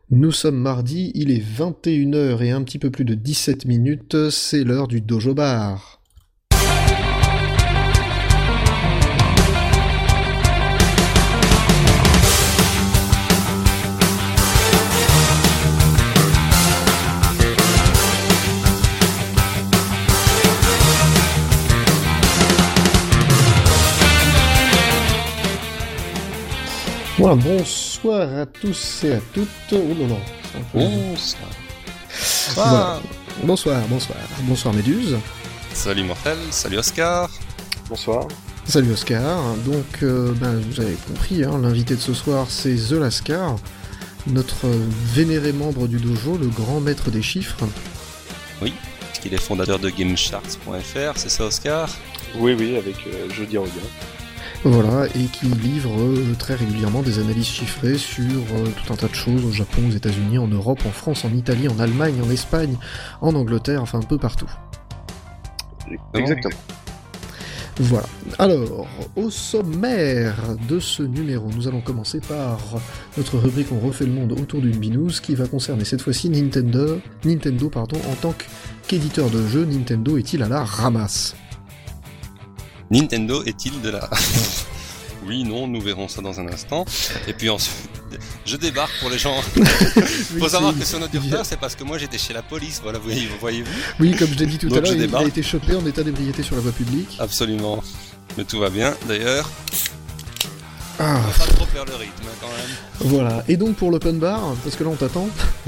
Nous sommes mardi, il est 21h et un petit peu plus de 17 minutes, c'est l'heure du Dojo Bar. Voilà, bonsoir à tous et à toutes. Oh non, non. Bonsoir. Voilà. Bonsoir Méduse. Salut Mortel, salut Oscar. Bonsoir. Salut Oscar. Donc, vous avez compris, hein, l'invité de ce soir, c'est The Lascar, notre vénéré membre du dojo, le grand maître des chiffres. Oui, puisqu'il est fondateur de GameSharks.fr, c'est ça Oscar ? Oui, avec Jeudi Regain. Voilà, et qui livre très régulièrement des analyses chiffrées sur tout un tas de choses au Japon, aux États-Unis, en Europe, en France, en Italie, en Allemagne, en Espagne, en Angleterre, enfin un peu partout. Exactement. Voilà. Alors, au sommaire de ce numéro, nous allons commencer par notre rubrique On refait le monde autour d'une binouze qui va concerner cette fois-ci Nintendo en tant qu'éditeur de jeux. Nintendo est-il à la ramasse ? Nintendo est-il de la... Oui, non, nous verrons ça dans un instant. Et puis ensuite, je débarque pour les gens. Faut savoir que sur notre retard, c'est parce que moi j'étais chez la police, voilà, voyez-vous. Oui, comme je l'ai dit tout à l'heure, il débarque. a été chopé en état d'ébriété sur la voie publique. Absolument. Mais tout va bien, d'ailleurs. Ah. Faut pas trop faire le rythme, quand même. Voilà. Et donc pour l'open bar, parce que là on t'attend.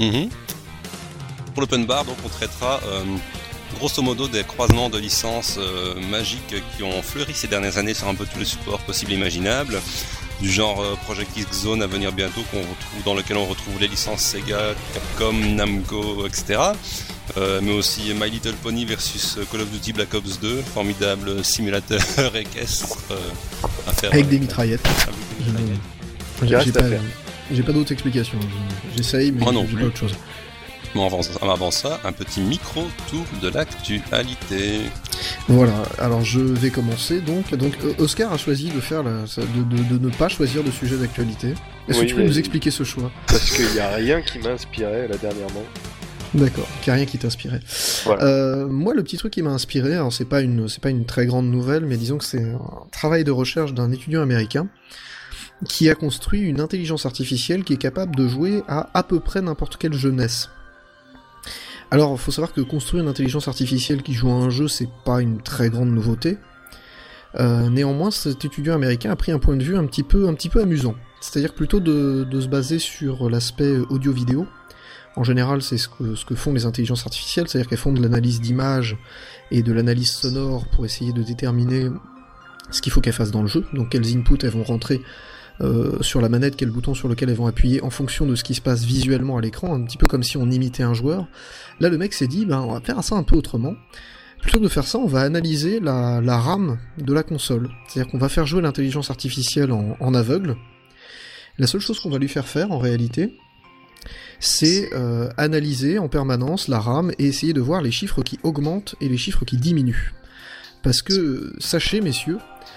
Pour l'open bar, donc on traitera... grosso modo des croisements de licences magiques qui ont fleuri ces dernières années sur un peu tous les supports possibles et imaginables, du genre Project X Zone à venir bientôt, dans lequel on retrouve les licences Sega, Capcom, Namco, etc. Mais aussi My Little Pony versus Call of Duty Black Ops 2, formidable simulateur équestre à faire avec des mitraillettes. J'ai pas d'autres explications. J'essaye, mais j'ai pas autre chose. Bon, avant ça, un petit micro-tour de l'actualité. Voilà, alors je vais commencer donc Oscar a choisi de faire de ne pas choisir de sujet d'actualité. Est-ce que tu peux nous expliquer ce choix ? Parce qu'il n'y a rien qui m'a inspiré là dernièrement. D'accord, qu'il n'y a rien qui t'inspirait. Voilà. Moi, le petit truc qui m'a inspiré, alors c'est pas une très grande nouvelle, mais disons que c'est un travail de recherche d'un étudiant américain qui a construit une intelligence artificielle qui est capable de jouer à peu près n'importe quelle jeunesse. Alors, il faut savoir que construire une intelligence artificielle qui joue à un jeu, c'est pas une très grande nouveauté. Néanmoins, cet étudiant américain a pris un point de vue un petit peu amusant. C'est-à-dire plutôt de se baser sur l'aspect audio-vidéo. En général, c'est ce que font les intelligences artificielles, c'est-à-dire qu'elles font de l'analyse d'image et de l'analyse sonore pour essayer de déterminer ce qu'il faut qu'elles fassent dans le jeu. Donc, quels inputs elles vont rentrer sur la manette, quel bouton sur lequel elles vont appuyer en fonction de ce qui se passe visuellement à l'écran, un petit peu comme si on imitait un joueur. Là, le mec s'est dit, on va faire ça un peu autrement. Plutôt que de faire ça, on va analyser la RAM de la console. C'est-à-dire qu'on va faire jouer l'intelligence artificielle en aveugle. La seule chose qu'on va lui faire faire, en réalité, c'est analyser en permanence la RAM et essayer de voir les chiffres qui augmentent et les chiffres qui diminuent. Parce que, sachez, messieurs,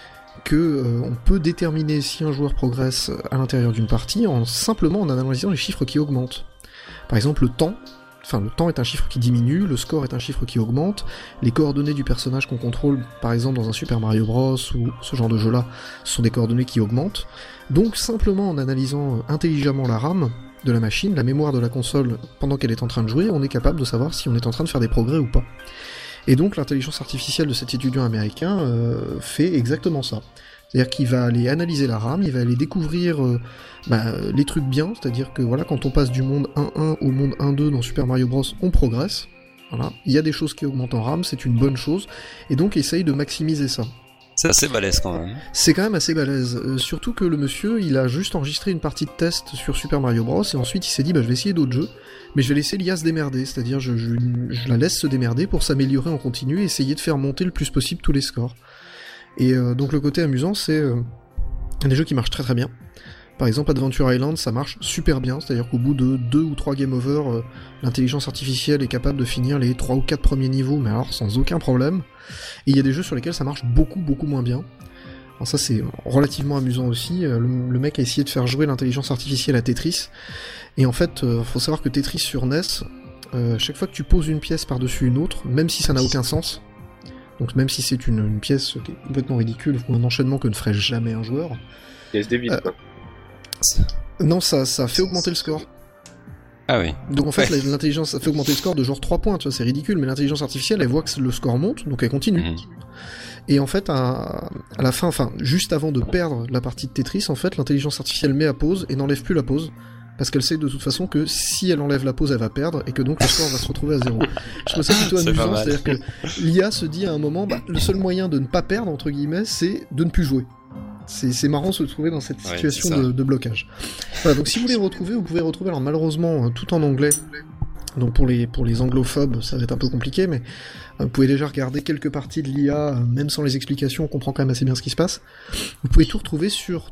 on peut déterminer si un joueur progresse à l'intérieur d'une partie simplement en analysant les chiffres qui augmentent. Par exemple, le temps est un chiffre qui diminue, le score est un chiffre qui augmente, les coordonnées du personnage qu'on contrôle, par exemple dans un Super Mario Bros ou ce genre de jeu-là, ce sont des coordonnées qui augmentent. Donc simplement en analysant intelligemment la RAM de la machine, la mémoire de la console pendant qu'elle est en train de jouer, on est capable de savoir si on est en train de faire des progrès ou pas. Et donc l'intelligence artificielle de cet étudiant américain fait exactement ça. C'est-à-dire qu'il va aller analyser la RAM, il va aller découvrir les trucs bien, c'est-à-dire que voilà, quand on passe du monde 1.1 au monde 1.2 dans Super Mario Bros, on progresse. Voilà. Il y a des choses qui augmentent en RAM, c'est une bonne chose, et donc essaye de maximiser ça. C'est assez balèze quand même. C'est quand même assez balèze, surtout que le monsieur, il a juste enregistré une partie de test sur Super Mario Bros, et ensuite il s'est dit, je vais essayer d'autres jeux, mais je vais laisser l'IA se démerder, c'est-à-dire je la laisse se démerder pour s'améliorer en continu et essayer de faire monter le plus possible tous les scores. Et donc le côté amusant, c'est des jeux qui marchent très très bien. Par exemple, Adventure Island, ça marche super bien, c'est-à-dire qu'au bout de 2 ou 3 game over, l'intelligence artificielle est capable de finir les 3 ou 4 premiers niveaux, mais alors sans aucun problème. Et il y a des jeux sur lesquels ça marche beaucoup moins bien. Alors ça c'est relativement amusant aussi, le mec a essayé de faire jouer l'intelligence artificielle à Tetris, Et en fait, faut savoir que Tetris sur NES, chaque fois que tu poses une pièce par-dessus une autre, même si ça n'a aucun sens, donc même si c'est une pièce qui est complètement ridicule, ou un enchaînement que ne ferait jamais un joueur... Pièce des vides, quoi. Non, ça fait augmenter le score. Ah oui. Donc en fait, l'intelligence, ça fait augmenter le score de genre 3 points, tu vois, c'est ridicule, mais l'intelligence artificielle, elle voit que le score monte, donc elle continue. Et en fait, à la fin, enfin, juste avant de perdre la partie de Tetris, en fait, l'intelligence artificielle met à pause et n'enlève plus la pause, parce qu'elle sait de toute façon que si elle enlève la pause, elle va perdre, et que donc le score va se retrouver à 0. Je trouve ça plutôt amusant, c'est-à-dire que l'IA se dit à un moment, le seul moyen de ne pas perdre, entre guillemets, c'est de ne plus jouer. C'est marrant de se trouver dans cette situation de blocage. Voilà, donc si vous voulez retrouver, vous pouvez retrouver, alors malheureusement, tout en anglais, donc pour les anglophobes, ça va être un peu compliqué, mais vous pouvez déjà regarder quelques parties de l'IA, même sans les explications, on comprend quand même assez bien ce qui se passe. Vous pouvez tout retrouver sur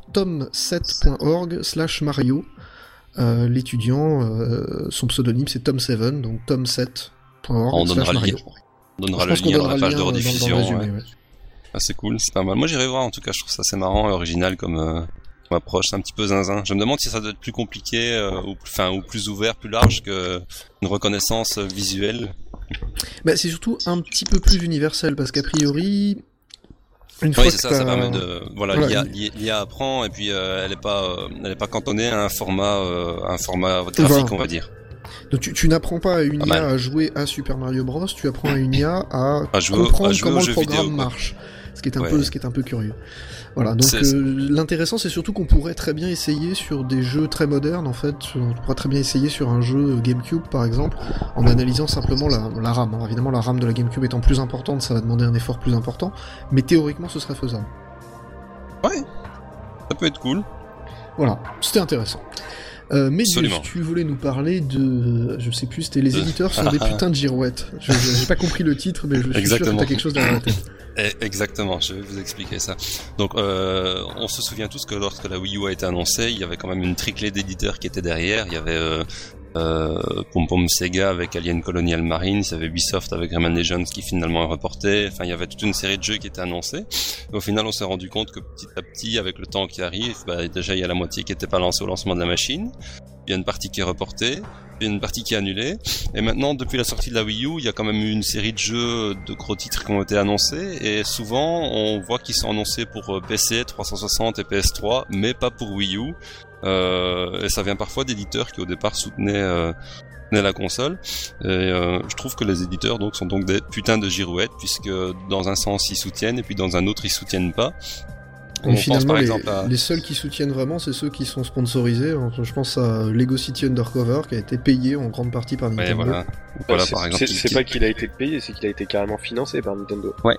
tom7.org/Mario. L'étudiant, son pseudonyme c'est Tom7, donc tom7.org/Mario. On donnera le lien dans la page de rediffusion. Dans le résumé, ouais. Ah, c'est cool, c'est pas mal. Moi j'irai voir, en tout cas je trouve ça assez marrant et original comme approche, c'est un petit peu zinzin. Je me demande si ça doit être plus compliqué ou plus ouvert, plus large que une reconnaissance visuelle. Bah, c'est surtout un petit peu plus universel parce qu'a priori une fois c'est ça permet de l'IA apprend et puis elle est pas cantonnée à un format graphique, on va dire. Donc tu n'apprends pas à une IA à jouer à Super Mario Bros, tu apprends à une IA à comprendre comment le programme marche. Ce qui est un peu curieux. Voilà, donc l'intéressant c'est surtout qu'on pourrait très bien essayer sur des jeux très modernes en fait, on pourrait très bien essayer sur un jeu GameCube par exemple, en analysant simplement la RAM. Alors, évidemment la RAM de la GameCube étant plus importante, ça va demander un effort plus important, mais théoriquement ce serait faisable. Ouais, ça peut être cool. Voilà, c'était intéressant. Mais tu voulais nous parler de... Je sais plus, c'était les éditeurs sont des putains de girouettes. J'ai pas compris le titre, mais je suis sûr que t'as quelque chose derrière la tête. Exactement, je vais vous expliquer ça. Donc, on se souvient tous que lorsque la Wii U a été annoncée, il y avait quand même une triclée d'éditeurs qui étaient derrière. Il y avait Pom Pom Sega avec Alien Colonial Marines, il y avait Ubisoft avec Rayman Legends qui finalement est reporté. Enfin, il y avait toute une série de jeux qui étaient annoncés. Et au final, on s'est rendu compte que petit à petit, avec le temps qui arrive, déjà il y a la moitié qui n'était pas lancée au lancement de la machine. Il y a une partie qui est reportée, il y a une partie qui est annulée. Et maintenant, depuis la sortie de la Wii U, il y a quand même eu une série de jeux, de gros titres qui ont été annoncés. Et souvent, on voit qu'ils sont annoncés pour PC, 360 et PS3, mais pas pour Wii U. Et ça vient parfois d'éditeurs qui au départ soutenaient la console. Et je trouve que les éditeurs sont donc des putains de girouettes, puisque dans un sens ils soutiennent et puis dans un autre ils soutiennent pas. Et finalement, les seuls qui soutiennent vraiment, c'est ceux qui sont sponsorisés. Je pense à Lego City Undercover, qui a été payé en grande partie par Nintendo. Voilà, par exemple. C'est pas qu'il a été payé, c'est qu'il a été carrément financé par Nintendo. Ouais.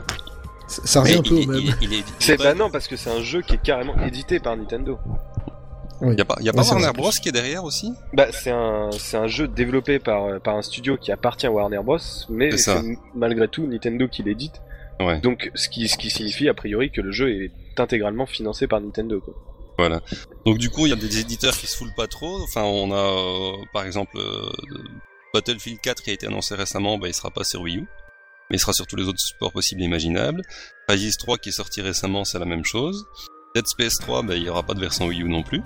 Ça revient un peu au même. Non, parce que c'est un jeu qui est carrément édité par Nintendo. Oui. Y a pas Warner Bros qui est derrière aussi ? C'est un jeu développé par un studio qui appartient à Warner Bros, mais c'est malgré tout Nintendo qui l'édite. Ouais. Donc ce qui signifie a priori que le jeu est intégralement financé par Nintendo, quoi. Voilà. Donc du coup, il y a des éditeurs qui se foulent pas trop. Enfin, on a par exemple Battlefield 4 qui a été annoncé récemment, il sera pas sur Wii U, mais il sera sur tous les autres supports possibles et imaginables. Crysis 3 qui est sorti récemment, c'est la même chose. Dead Space 3, il y aura pas de version Wii U non plus.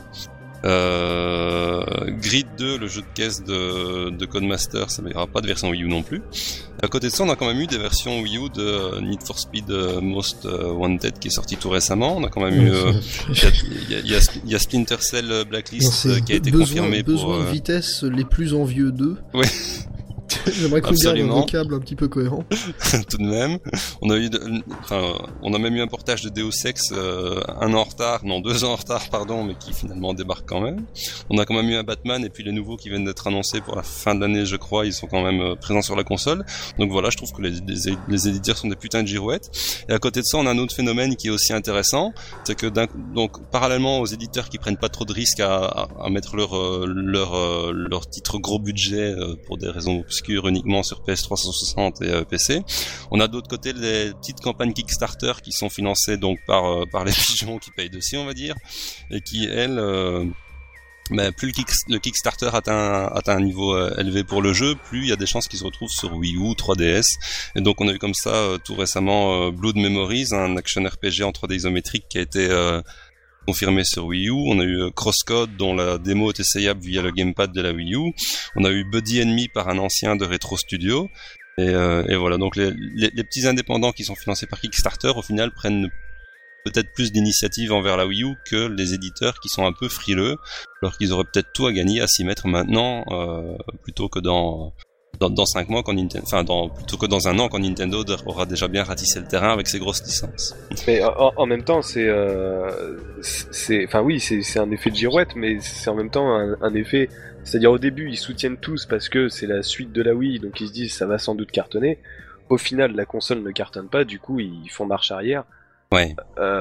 Grid 2, le jeu de caisse de Codemasters, il n'y aura pas de version Wii U non plus. À côté de ça, on a quand même eu des versions Wii U de Need for Speed Most Wanted qui est sorti tout récemment. On a quand même eu... Il y a Splinter Cell Blacklist qui a été confirmé pour... Besoin de vitesse les plus envieux d'eux. Ouais. J'aimerais qu'on garde un vocable un petit peu cohérent. Tout de même. On a même eu un portage de Deus Ex 2 ans en retard, mais qui finalement débarque quand même. On a quand même eu un Batman et puis les nouveaux qui viennent d'être annoncés pour la fin de l'année, je crois, ils sont quand même présents sur la console. Donc voilà, je trouve que les éditeurs sont des putains de girouettes. Et à côté de ça, on a un autre phénomène qui est aussi intéressant, c'est que donc parallèlement aux éditeurs qui prennent pas trop de risques à mettre leur titre gros budget pour des raisons obscures uniquement sur PS360 et PC. On a d'autre côté les petites campagnes Kickstarter qui sont financées donc par les pigeons qui payent dessus, on va dire, et qui elles plus le Kickstarter atteint un niveau élevé pour le jeu, plus il y a des chances qu'il se retrouve sur Wii U, 3DS. Et donc on a eu comme ça tout récemment Blood Memories, un action RPG en 3D isométrique qui a été confirmé sur Wii U. On a eu Crosscode dont la démo est essayable via le gamepad de la Wii U. On a eu Buddy Enemy par un ancien de Retro Studio. Et voilà, donc les petits indépendants qui sont financés par Kickstarter, au final, prennent peut-être plus d'initiative envers la Wii U que les éditeurs qui sont un peu frileux, alors qu'ils auraient peut-être tout à gagner à s'y mettre maintenant, plutôt que dans 5 mois plutôt que dans un an quand Nintendo aura déjà bien ratissé le terrain avec ses grosses licences. Mais en même temps, c'est un effet de girouette, mais c'est en même temps un effet. C'est-à-dire au début ils soutiennent tous parce que c'est la suite de la Wii, donc ils se disent ça va sans doute cartonner. Au final la console ne cartonne pas, du coup ils font marche arrière. Ouais.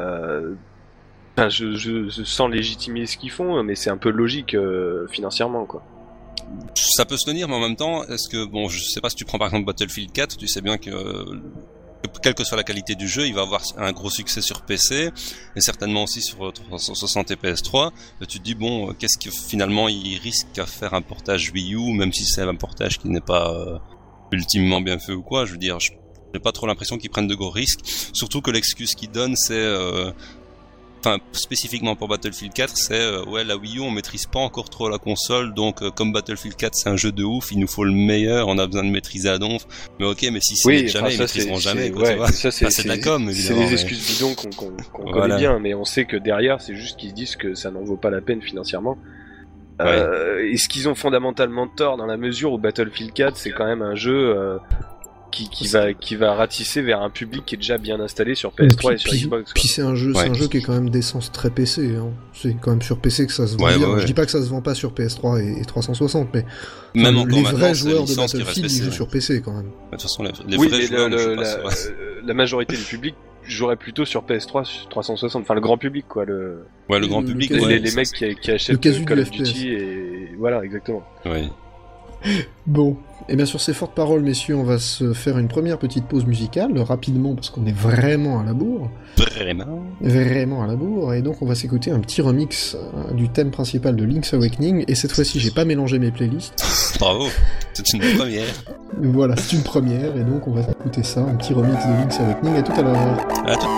Je sens légitimer ce qu'ils font, mais c'est un peu logique financièrement quoi. Ça peut se tenir, mais en même temps, est-ce que je sais pas si tu prends par exemple Battlefield 4, tu sais bien que quelle que soit la qualité du jeu, il va avoir un gros succès sur PC et certainement aussi sur 360 et PS3. Et tu te dis qu'est-ce que finalement il risque à faire un portage Wii U, même si c'est un portage qui n'est pas ultimement bien fait ou quoi. Je veux dire, j'ai pas trop l'impression qu'ils prennent de gros risques. Surtout que l'excuse qu'ils donnent, c'est spécifiquement pour Battlefield 4, c'est la Wii U on maîtrise pas encore trop la console, donc comme Battlefield 4 c'est un jeu de ouf, il nous faut le meilleur, on a besoin de maîtriser à donf. Mais ok, mais si c'est jamais, ils maîtriseront jamais. Quoi, tu vois. Ça, c'est de la com, évidemment. C'est des excuses bidons qu'on connaît bien, mais on sait que derrière c'est juste qu'ils disent que ça n'en vaut pas la peine financièrement. Est-ce qu'ils ont fondamentalement tort dans la mesure où Battlefield 4 c'est quand même un jeu qui va ratisser vers un public qui est déjà bien installé sur PS3 et sur Xbox. Puis c'est un jeu qui est quand même d'essence très PC. Hein. C'est quand même sur PC que ça se vend bien. Ouais. Je dis pas que ça se vend pas sur PS3 et 360, mais même les vrais joueurs de Battlefield ils jouent sur PC quand même. De toute façon, les vrais joueurs ne jouent pas sur... La majorité du public jouerait plutôt sur PS3 sur 360. Enfin, le grand public, quoi. Le grand public. Les mecs qui achètent Call of Duty et voilà, exactement. Oui. Bon, et bien sur ces fortes paroles, messieurs, on va se faire une première petite pause musicale, rapidement, parce qu'on est vraiment à la bourre. Vraiment à la bourre, et donc on va s'écouter un petit remix du thème principal de Link's Awakening, et cette fois-ci, j'ai pas mélangé mes playlists. Bravo, c'est une première. Voilà, c'est une première, et donc on va écouter ça, un petit remix de Link's Awakening, à tout à l'heure. À tout.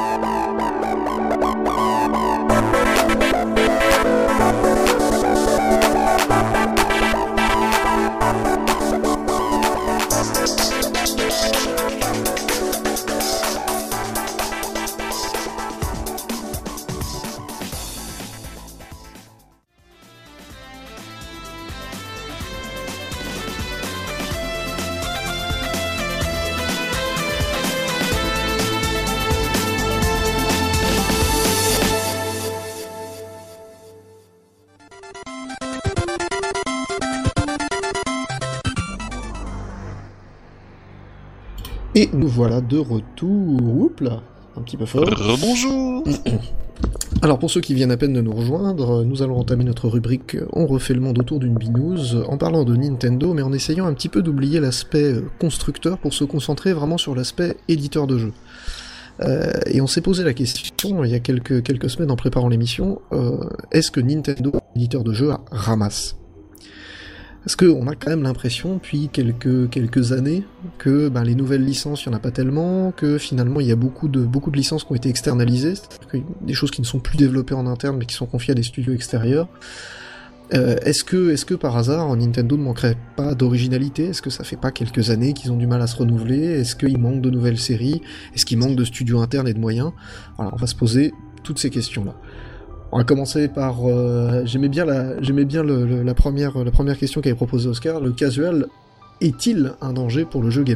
Et nous voilà de retour. Oups là, un petit peu fort. Rebonjour. Alors pour ceux qui viennent à peine de nous rejoindre, nous allons entamer notre rubrique On refait le monde autour d'une binouze, en parlant de Nintendo, mais en essayant un petit peu d'oublier l'aspect constructeur pour se concentrer vraiment sur l'aspect éditeur de jeux. Et on s'est posé la question il y a quelques semaines en préparant l'émission, est-ce que Nintendo, éditeur de jeux, ramasse ? Parce qu'on a quand même l'impression, depuis quelques années, que les nouvelles licences, il n'y en a pas tellement, que finalement il y a beaucoup de licences qui ont été externalisées, c'est-à-dire que des choses qui ne sont plus développées en interne, mais qui sont confiées à des studios extérieurs. Est-ce que par hasard, Nintendo ne manquerait pas d'originalité ? Est-ce que ça fait pas quelques années qu'ils ont du mal à se renouveler ? Est-ce qu'il manque de nouvelles séries ? Est-ce qu'il manque de studios internes et de moyens ? Voilà, on va se poser toutes ces questions-là. On va commencer par... J'aimais bien la première question qu'avait proposée Oscar. Le casual est-il un danger pour le jeu gamer ?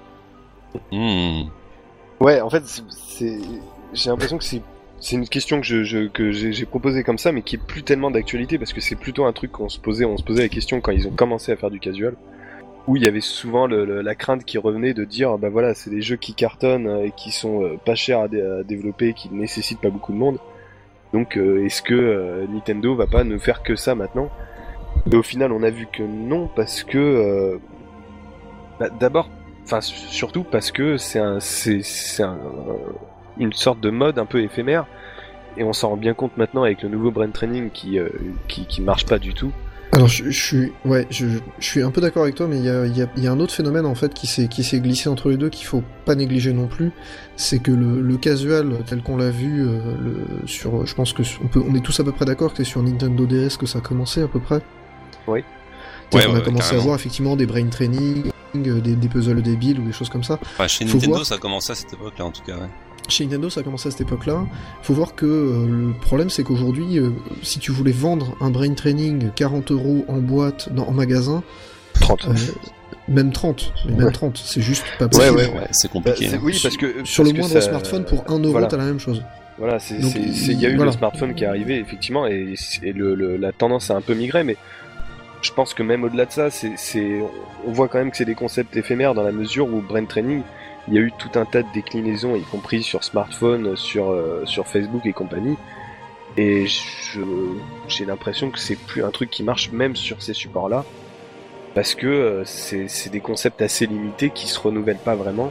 Ouais, en fait, j'ai l'impression que c'est une question que j'ai proposée comme ça, mais qui est plus tellement d'actualité, parce que c'est plutôt un truc on se posait la question quand ils ont commencé à faire du casual, où il y avait souvent la crainte qui revenait de dire, bah voilà, c'est des jeux qui cartonnent et qui sont pas chers à développer, qui ne nécessitent pas beaucoup de monde. Donc est-ce que Nintendo va pas ne faire que ça maintenant ? Et au final on a vu que non, parce que d'abord, enfin surtout parce que c'est une sorte de mode un peu éphémère, et on s'en rend bien compte maintenant avec le nouveau brain training qui marche pas du tout. Alors je suis un peu d'accord avec toi, mais il y a un autre phénomène en fait qui s'est glissé entre les deux qu'il faut pas négliger non plus, c'est que le casual tel qu'on l'a vu je pense que on est tous à peu près d'accord que c'est sur Nintendo DS que ça a commencé à peu près. Oui. On a commencé carrément à voir effectivement des brain training, des puzzles débiles ou des choses comme ça. Enfin, chez Nintendo ça a commencé à cette époque-là en tout cas. Ouais. Chez Nintendo, ça a commencé à cette époque-là. Faut voir que le problème, c'est qu'aujourd'hui, si tu voulais vendre un brain training 40€ en boîte en magasin, 30. Même 30, même 30, c'est juste pas possible. Ouais, c'est compliqué. Oui, parce que sur le moindre smartphone, pour 1€, voilà. T'as la même chose. Voilà, il y a eu le smartphone qui est arrivé, effectivement, et la tendance a un peu migré, mais je pense que même au-delà de ça, on voit quand même que c'est des concepts éphémères dans la mesure où brain training, il y a eu tout un tas de déclinaisons, y compris sur smartphone, sur Facebook et compagnie. Et j'ai l'impression que c'est plus un truc qui marche même sur ces supports-là, parce que c'est des concepts assez limités qui se renouvellent pas vraiment.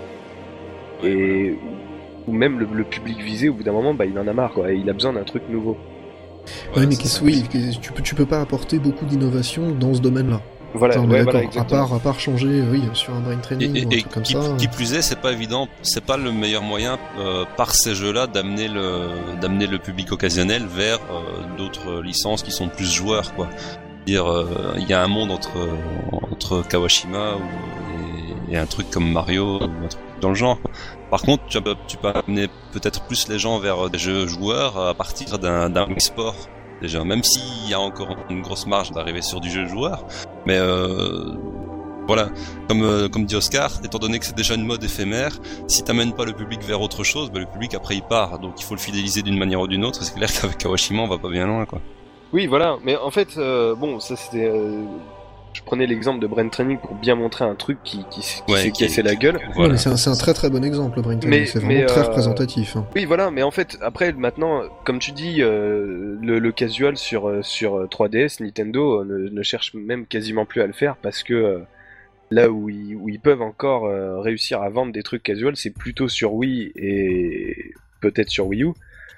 Et ou même le public visé, au bout d'un moment, il en a marre, quoi. Et il a besoin d'un truc nouveau. Ouais, mais tu peux pas apporter beaucoup d'innovation dans ce domaine-là. Voilà, à part changer, sur un brain training ou un truc comme ça. Qui plus est, c'est pas évident, c'est pas le meilleur moyen par ces jeux-là d'amener le public occasionnel vers d'autres licences qui sont plus joueurs, quoi. Dire, il y a un monde entre Kawashima et un truc comme Mario ou un truc dans le genre. Par contre, tu peux amener peut-être plus les gens vers des jeux joueurs à partir d'un Wii Sport. Déjà, même s'il y a encore une grosse marge d'arriver sur du jeu joueur, mais voilà, comme dit Oscar, étant donné que c'est déjà une mode éphémère, si t'amènes pas le public vers autre chose, le public après il part, donc il faut le fidéliser d'une manière ou d'une autre. C'est clair qu'avec Kawashima on va pas bien loin, quoi. Oui, voilà, mais en fait, ça c'était. Je prenais l'exemple de Brain Training pour bien montrer un truc qui s'est cassé la gueule. Voilà. Mais c'est un très très bon exemple, le Brain Training, c'est vraiment très représentatif. Oui, voilà, mais en fait, après, maintenant, comme tu dis, le casual sur 3DS, Nintendo ne cherche même quasiment plus à le faire, parce que là où ils peuvent encore réussir à vendre des trucs casual, c'est plutôt sur Wii et peut-être sur Wii U.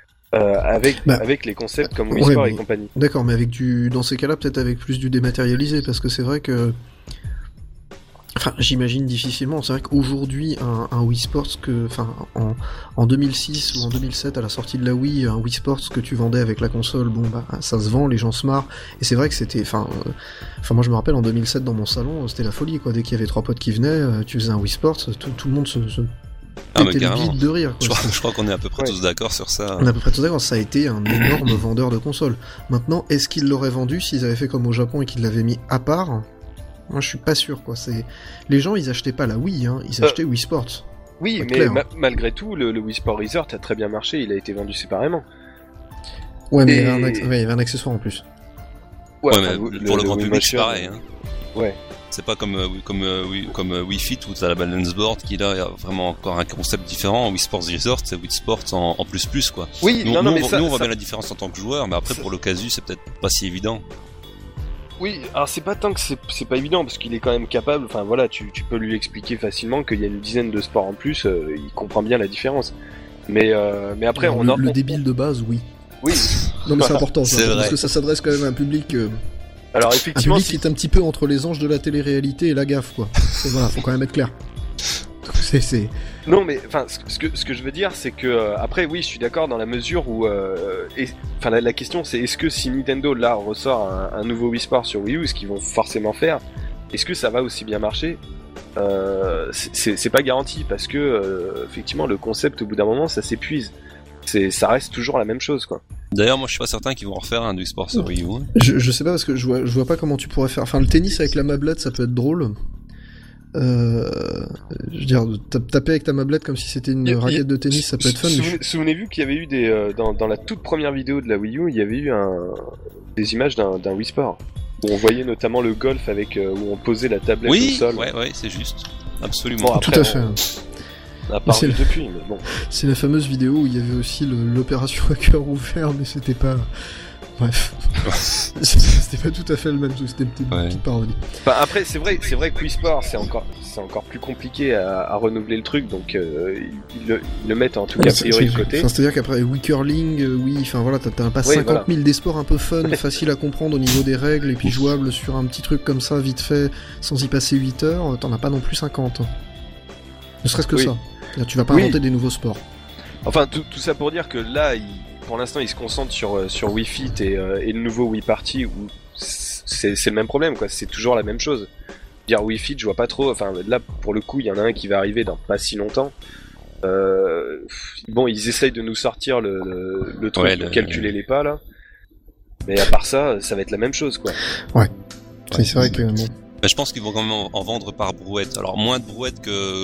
Avec les concepts comme Wii Sport et compagnie. D'accord, mais dans ces cas-là, peut-être avec plus du dématérialisé, parce que c'est vrai que... Enfin, j'imagine difficilement, c'est vrai qu'aujourd'hui, un Wii Sports en 2006 ou en 2007, à la sortie de la Wii, un Wii Sports que tu vendais avec la console, ça se vend, les gens se marrent, et c'est vrai que c'était... moi je me rappelle, en 2007, dans mon salon, c'était la folie, quoi. Dès qu'il y avait 3 potes qui venaient, tu faisais un Wii Sports, tout le monde se vide de rire, quoi. Je crois qu'on est à peu près tous d'accord sur ça. On est à peu près tous d'accord, ça a été un énorme vendeur de consoles. Maintenant, est-ce qu'ils l'auraient vendu s'ils avaient fait comme au Japon et qu'ils l'avaient mis à part ? Moi je suis pas sûr, quoi. Les gens ils achetaient pas la Wii, ils achetaient Wii Sports. Oui, mais malgré tout, le Wii Sport Resort a très bien marché, il a été vendu séparément. Ouais, mais il y avait un accessoire en plus. Ouais, mais pour le grand public c'est pareil. Ouais. C'est pas comme Wii Fit où t'as la balance board qui là a vraiment encore un concept différent. Wii Sports Resort, c'est Wii Sports en plus, quoi. Oui, nous on voit bien la différence en tant que joueur, mais après pour l'occasion c'est peut-être pas si évident. Oui, alors c'est pas tant que c'est pas évident, parce qu'il est quand même capable, enfin voilà, tu peux lui expliquer facilement qu'il y a une dizaine de sports en plus, il comprend bien la différence. Mais après, le débile de base, oui. Oui. Non mais c'est important, c'est vrai. Parce que ça s'adresse quand même à un public... Alors effectivement, un public qui est un petit peu entre les anges de la télé-réalité et la gaffe, quoi. Voilà, faut quand même être clair. Non, mais enfin, ce que je veux dire, c'est que après, oui, je suis d'accord dans la mesure où, la question, c'est est-ce que si Nintendo là ressort un nouveau Wii Sport sur Wii U, ce qu'ils vont forcément faire, est-ce que ça va aussi bien marcher ? C'est pas garanti, parce que effectivement, le concept au bout d'un moment, ça s'épuise. Ça reste toujours la même chose, quoi. D'ailleurs, moi je suis pas certain qu'ils vont refaire un Wii Sport sur Wii U. Je sais pas, parce que je vois pas comment tu pourrais faire. Enfin, le tennis avec la mablette, ça peut être drôle. Je veux dire, taper avec ta mablette comme si c'était une raquette de tennis, ça peut être fun. Souvenez-vous qu'il y avait eu dans la toute première vidéo de la Wii U, il y avait eu des images d'un Wii Sport où on voyait notamment le golf avec où on posait la tablette au sol. Oui, c'est juste, absolument. Bon, après, tout à fait. On a parlé depuis, mais bon. C'est la fameuse vidéo où il y avait aussi l'opération à cœur ouvert, mais c'était pas Bref. C'était pas tout à fait le même truc, c'était une petite parodie. Enfin, après, c'est vrai que Wii Sport, c'est encore plus compliqué à renouveler le truc, donc ils le mettent en tout cas a priori de côté. Enfin, c'est-à-dire qu'après Wii Curling, enfin voilà, t'as pas 50 000 des sports un peu fun, facile à comprendre au niveau des règles, et puis jouable sur un petit truc comme ça, vite fait, sans y passer 8 heures, t'en as pas non plus 50. Ne serait-ce que ça. Tu vas pas inventer des nouveaux sports. Enfin, tout ça pour dire que là, pour l'instant, ils se concentrent sur Wii Fit et le nouveau Wii Party, où c'est le même problème, quoi. C'est toujours la même chose. Dire Wii Fit, je vois pas trop. Enfin, là, pour le coup, il y en a un qui va arriver dans pas si longtemps. Bon, ils essayent de nous sortir le truc pour calculer les pas, là. Mais à part ça, ça va être la même chose, quoi. Ouais. C'est vrai que bon. Je pense qu'ils vont quand même en vendre par brouette. Alors moins de brouettes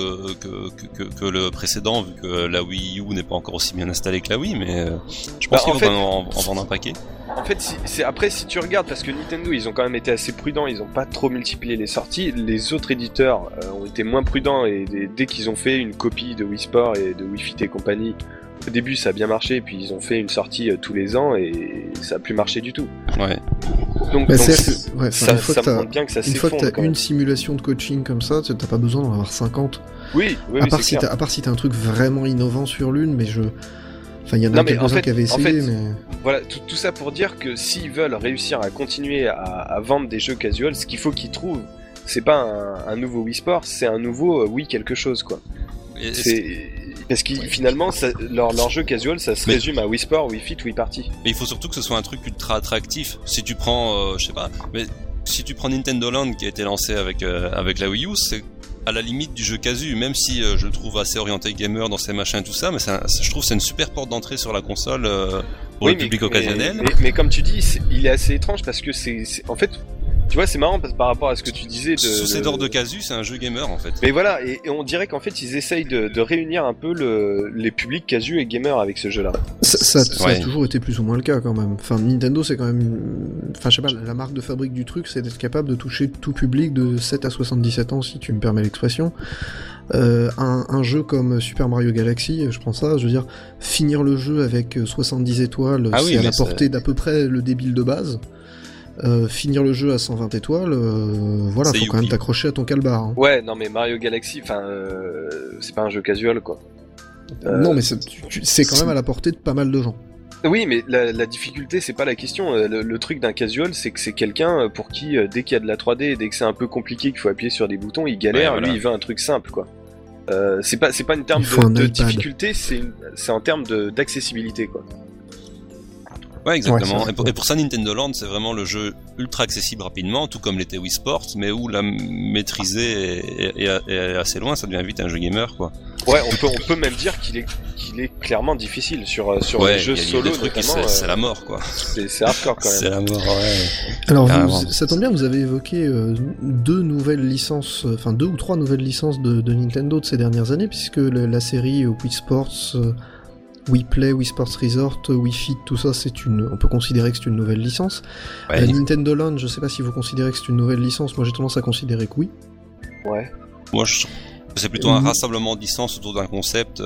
que le précédent, vu que la Wii U n'est pas encore aussi bien installée que la Wii, mais je pense qu'ils vont quand même en vendre un paquet. En fait, si tu regardes, parce que Nintendo, ils ont quand même été assez prudents, ils ont pas trop multiplié les sorties. Les autres éditeurs ont été moins prudents, et dès qu'ils ont fait une copie de Wii Sport et de Wii Fit et compagnie, au début ça a bien marché, puis ils ont fait une sortie tous les ans et ça a plus marché du tout. Ouais. Donc ça montre bien que ça s'effondre. Une fois que t'as une simulation de coaching comme ça, t'as pas besoin d'en avoir 50. Oui, à part si t'as un truc vraiment innovant sur l'une, mais Enfin, il y en a quelques-uns qui avaient essayé, mais... Voilà, tout ça pour dire que s'ils veulent réussir à continuer à vendre des jeux casual, ce qu'il faut qu'ils trouvent, c'est pas un nouveau Wii Sport, c'est un nouveau Wii quelque chose, quoi. Parce que finalement, leur jeu casual, ça se résume à Wii Sport, Wii Fit, Wii Party. Mais il faut surtout que ce soit un truc ultra attractif. Si tu prends, je sais pas, mais si tu prends Nintendo Land qui a été lancé avec la Wii U, c'est à la limite du jeu casu, même si je le trouve assez orienté gamer dans ses machins et tout ça, mais je trouve que c'est une super porte d'entrée sur la console pour le public occasionnel. Mais comme tu dis, il est assez étrange parce que c'est en fait... Tu vois, c'est marrant parce que par rapport à ce que tu disais sous ces ordres de casu, c'est un jeu gamer en fait. Mais voilà, et on dirait qu'en fait ils essayent de réunir un peu les publics casu et gamers avec ce jeu-là. Ça a toujours été plus ou moins le cas quand même. Enfin, Nintendo c'est quand même... Enfin, je sais pas, la marque de fabrique du truc, c'est d'être capable de toucher tout public de 7 à 77 ans, si tu me permets l'expression. Un jeu comme Super Mario Galaxy, je prends ça, je veux dire, finir le jeu avec 70 étoiles, c'est à la portée d'à peu près le débile de base. Finir le jeu à 120 étoiles, voilà, faut quand même t'accrocher à ton calbar. Hein. Ouais, non mais Mario Galaxy, c'est pas un jeu casual, quoi. Non, mais c'est quand même à la portée de pas mal de gens. Oui, mais la difficulté, c'est pas la question. Le truc d'un casual, c'est que c'est quelqu'un pour qui, dès qu'il y a de la 3D, dès que c'est un peu compliqué, qu'il faut appuyer sur des boutons, il galère. Ouais, voilà. Lui, il veut un truc simple, quoi. C'est pas en termes de difficulté, c'est en termes d'accessibilité, quoi. Ouais, exactement. Et pour ça, Nintendo Land, c'est vraiment le jeu ultra accessible rapidement, tout comme l'était Wii Sports, mais où la maîtriser est assez loin, ça devient vite un jeu gamer, quoi. Ouais, on peut même dire qu'il est clairement difficile sur les jeux solo, notamment. C'est la mort, quoi. C'est hardcore, quand même. C'est la mort, ouais. Alors, ça tombe bien, vous avez évoqué deux ou trois nouvelles licences de Nintendo de ces dernières années, puisque la série Wii Sports... Wii Play, Wii Sports Resort, Wii Fit, tout ça, on peut considérer que c'est une nouvelle licence. Ouais. Nintendo Land, je sais pas si vous considérez que c'est une nouvelle licence, moi j'ai tendance à considérer que oui. Ouais. Moi je trouve que c'est plutôt un rassemblement de licences autour d'un concept.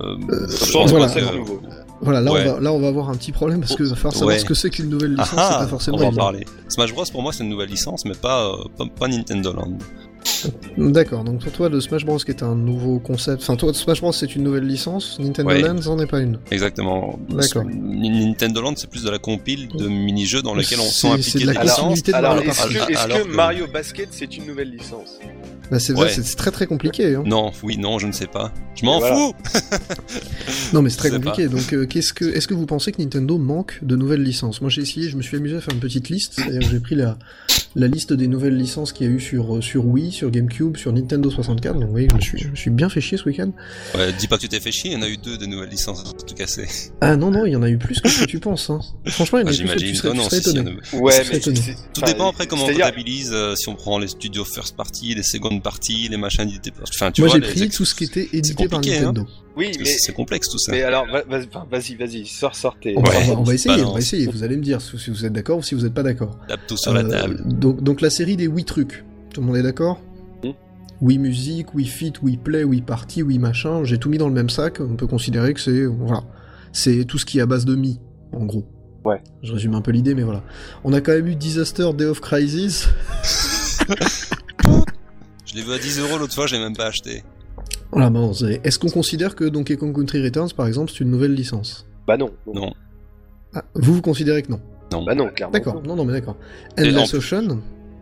Voilà, là on va avoir un petit problème parce que va falloir savoir ce que c'est qu'une nouvelle licence, c'est pas forcément. On va en parler. Smash Bros pour moi c'est une nouvelle licence, mais pas Nintendo Land. D'accord, donc pour toi, le Smash Bros qui est un nouveau concept, enfin toi, Smash Bros c'est une nouvelle licence, Nintendo Land c'en est pas une. Exactement. D'accord. Nintendo Land c'est plus de la compile de mini-jeux dans lesquels on sent impliqués des licences. Alors, est-ce que Mario Basket c'est une nouvelle licence? Bah c'est vrai, c'est très très compliqué. Hein. Non, je ne sais pas. Je m'en fous. Non mais c'est très compliqué. Donc est-ce que vous pensez que Nintendo manque de nouvelles licences? Moi j'ai essayé, je me suis amusé à faire une petite liste. J'ai pris la liste des nouvelles licences qu'il y a eu sur Wii, sur GameCube, sur Nintendo 64. Donc oui, je me suis bien fait chier ce week-end. Ouais, dis pas que tu t'es fait chier. Il y en a eu 2 de nouvelles licences tout cassé. Ah non, il y en a eu plus que ce que tu penses. Hein. Franchement, il y en a eu plus que tu serais étonné. Ouais, mais tout dépend après comment on comptabilise. Si on prend les studios first party, les second party, les machins édités. Enfin, moi j'ai pris tout ce qui était édité par Nintendo. Hein. Oui, mais c'est complexe tout ça. Mais alors, vas-y, sors tes. On va essayer. Vous allez me dire si vous êtes d'accord ou si vous êtes pas d'accord. Tape tout sur la table. Donc la série des Wii trucs. Tout le monde est d'accord? Wii Music, Wii Fit, Wii Play, Wii Party, Wii machin. J'ai tout mis dans le même sac. On peut considérer que c'est tout ce qui est à base de Mi, en gros. Ouais. Je résume un peu l'idée, mais voilà. On a quand même eu Disaster Day of Crisis. Je l'ai vu à 10€ l'autre fois, je l'ai même pas acheté. Voilà, bon, est-ce qu'on considère que Donkey Kong Country Returns, par exemple, c'est une nouvelle licence? Bah non. Non. Ah, vous considérez que non? Non. Bah non, clairement. D'accord, non, mais d'accord. Endless Ocean.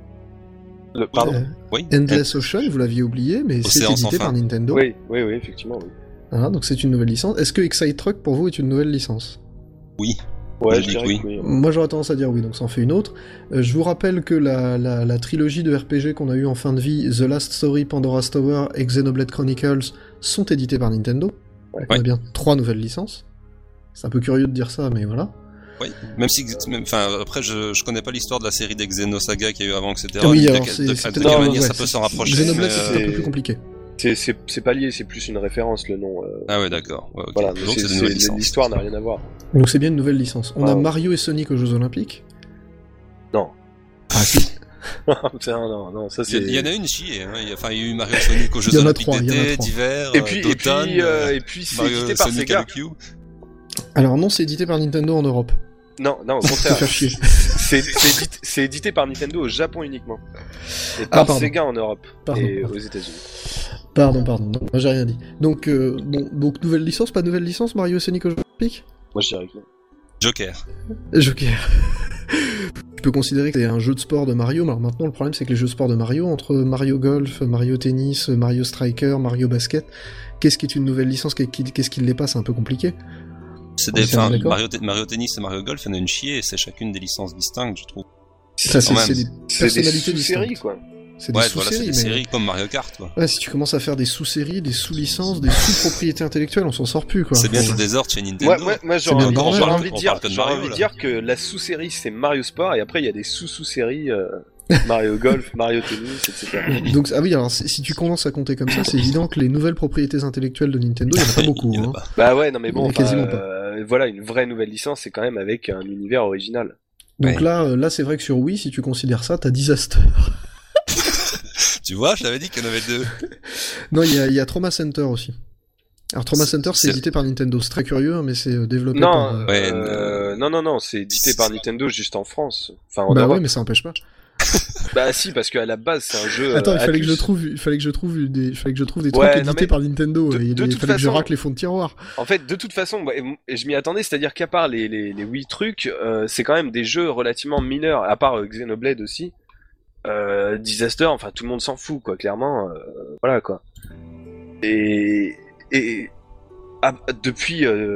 Pardon. Oui. Endless Ocean, vous l'aviez oublié, mais c'est Océan édité sans par fin. Nintendo. Oui, effectivement, oui. Voilà, donc c'est une nouvelle licence. Est-ce que Excite Truck, pour vous, est une nouvelle licence? Oui. Ouais, Je je dis dirais oui. que oui. Moi j'aurais tendance à dire oui, donc ça en fait une autre. Je vous rappelle que la trilogie de RPG qu'on a eu en fin de vie, The Last Story, Pandora's Tower et Xenoblade Chronicles, sont édités par Nintendo. Ouais. On a bien 3 nouvelles licences. C'est un peu curieux de dire ça, mais voilà. Oui, même si, enfin, après, je connais pas l'histoire de la série des Xenosaga qu'il y a eu avant, etc. Oui, de alors quelle c'est de peut-être quelle manière ouais, ça peut s'en rapprocher. Xenoblade, mais, c'est un peu plus compliqué. C'est pas lié, c'est plus une référence, le nom. Ah ouais, d'accord. Ouais, okay. Voilà, donc c'est de nouvelles licences. l'histoire n'a rien à voir. Donc c'est bien une nouvelle licence. On a ouais. Mario et Sonic aux Jeux Olympiques. Non. Ah si. Putain, non, ça c'est. Il y en a une chier, hein. Il y a eu Mario Sonic aux Jeux Olympiques d'été, d'hiver, d'automne. Et puis c'est Mario édité par Sonic Sega. Alors non, c'est édité par Nintendo en Europe. Non, au contraire. faire chier. C'est édité par Nintendo au Japon uniquement. Et par Sega en Europe. Et aux États-Unis. Pardon, non, moi j'ai rien dit. Donc, donc nouvelle licence, pas nouvelle licence, Mario et Sonic aux Jeux Olympiques? Moi je dirais que non. Joker. Tu peux considérer que c'est un jeu de sport de Mario, mais alors maintenant le problème c'est que les jeux de sport de Mario, entre Mario Golf, Mario Tennis, Mario Striker, Mario Basket, qu'est-ce qui est une nouvelle licence, qu'est-ce qui l'est pas, c'est un peu compliqué. C'est Mario Tennis et Mario Golf, il y en a une chier, et c'est chacune des licences distinctes, je trouve. Ça, c'est des personnalités des sous-séries, distinctes. quoi. C'est des sous-séries, c'est des séries comme Mario Kart, quoi. Ouais, si tu commences à faire des sous-séries, des sous-licences, des sous-propriétés intellectuelles, on s'en sort plus, quoi. C'est bien tout désordre chez Nintendo. Moi j'aurais envie de dire que la sous-série c'est Mario Sport, et après il y a des sous-séries Mario Golf, Mario Tennis, etc. Donc, ah oui, alors si tu commences à compter comme ça, c'est évident que les nouvelles propriétés intellectuelles de Nintendo, il n'y en a pas beaucoup. Hein. Bah ouais, non mais bon, quasiment pas. Voilà, une vraie nouvelle licence, c'est quand même avec un univers original. Donc là c'est vrai que sur Wii, si tu considères ça, t'as Disaster. Tu vois, je t'avais dit qu'il y en avait deux. Non, il y a Trauma Center aussi. Alors Trauma Center, c'est édité par Nintendo. C'est très curieux, hein, mais c'est développé par... Non, c'est édité par Nintendo juste en France. Enfin, en bah Europe. ouais, mais ça empêche pas. Bah si, parce qu'à la base c'est un jeu. Attends, il fallait que je trouve des trucs édités par Nintendo. Il fallait que je racle les fonds de tiroir. En fait, de toute façon, je m'y attendais, c'est-à-dire qu'à part les Wii trucs, c'est quand même des jeux relativement mineurs, à part Xenoblade aussi. Disaster, enfin tout le monde s'en fout, quoi, clairement. Voilà, quoi. Et depuis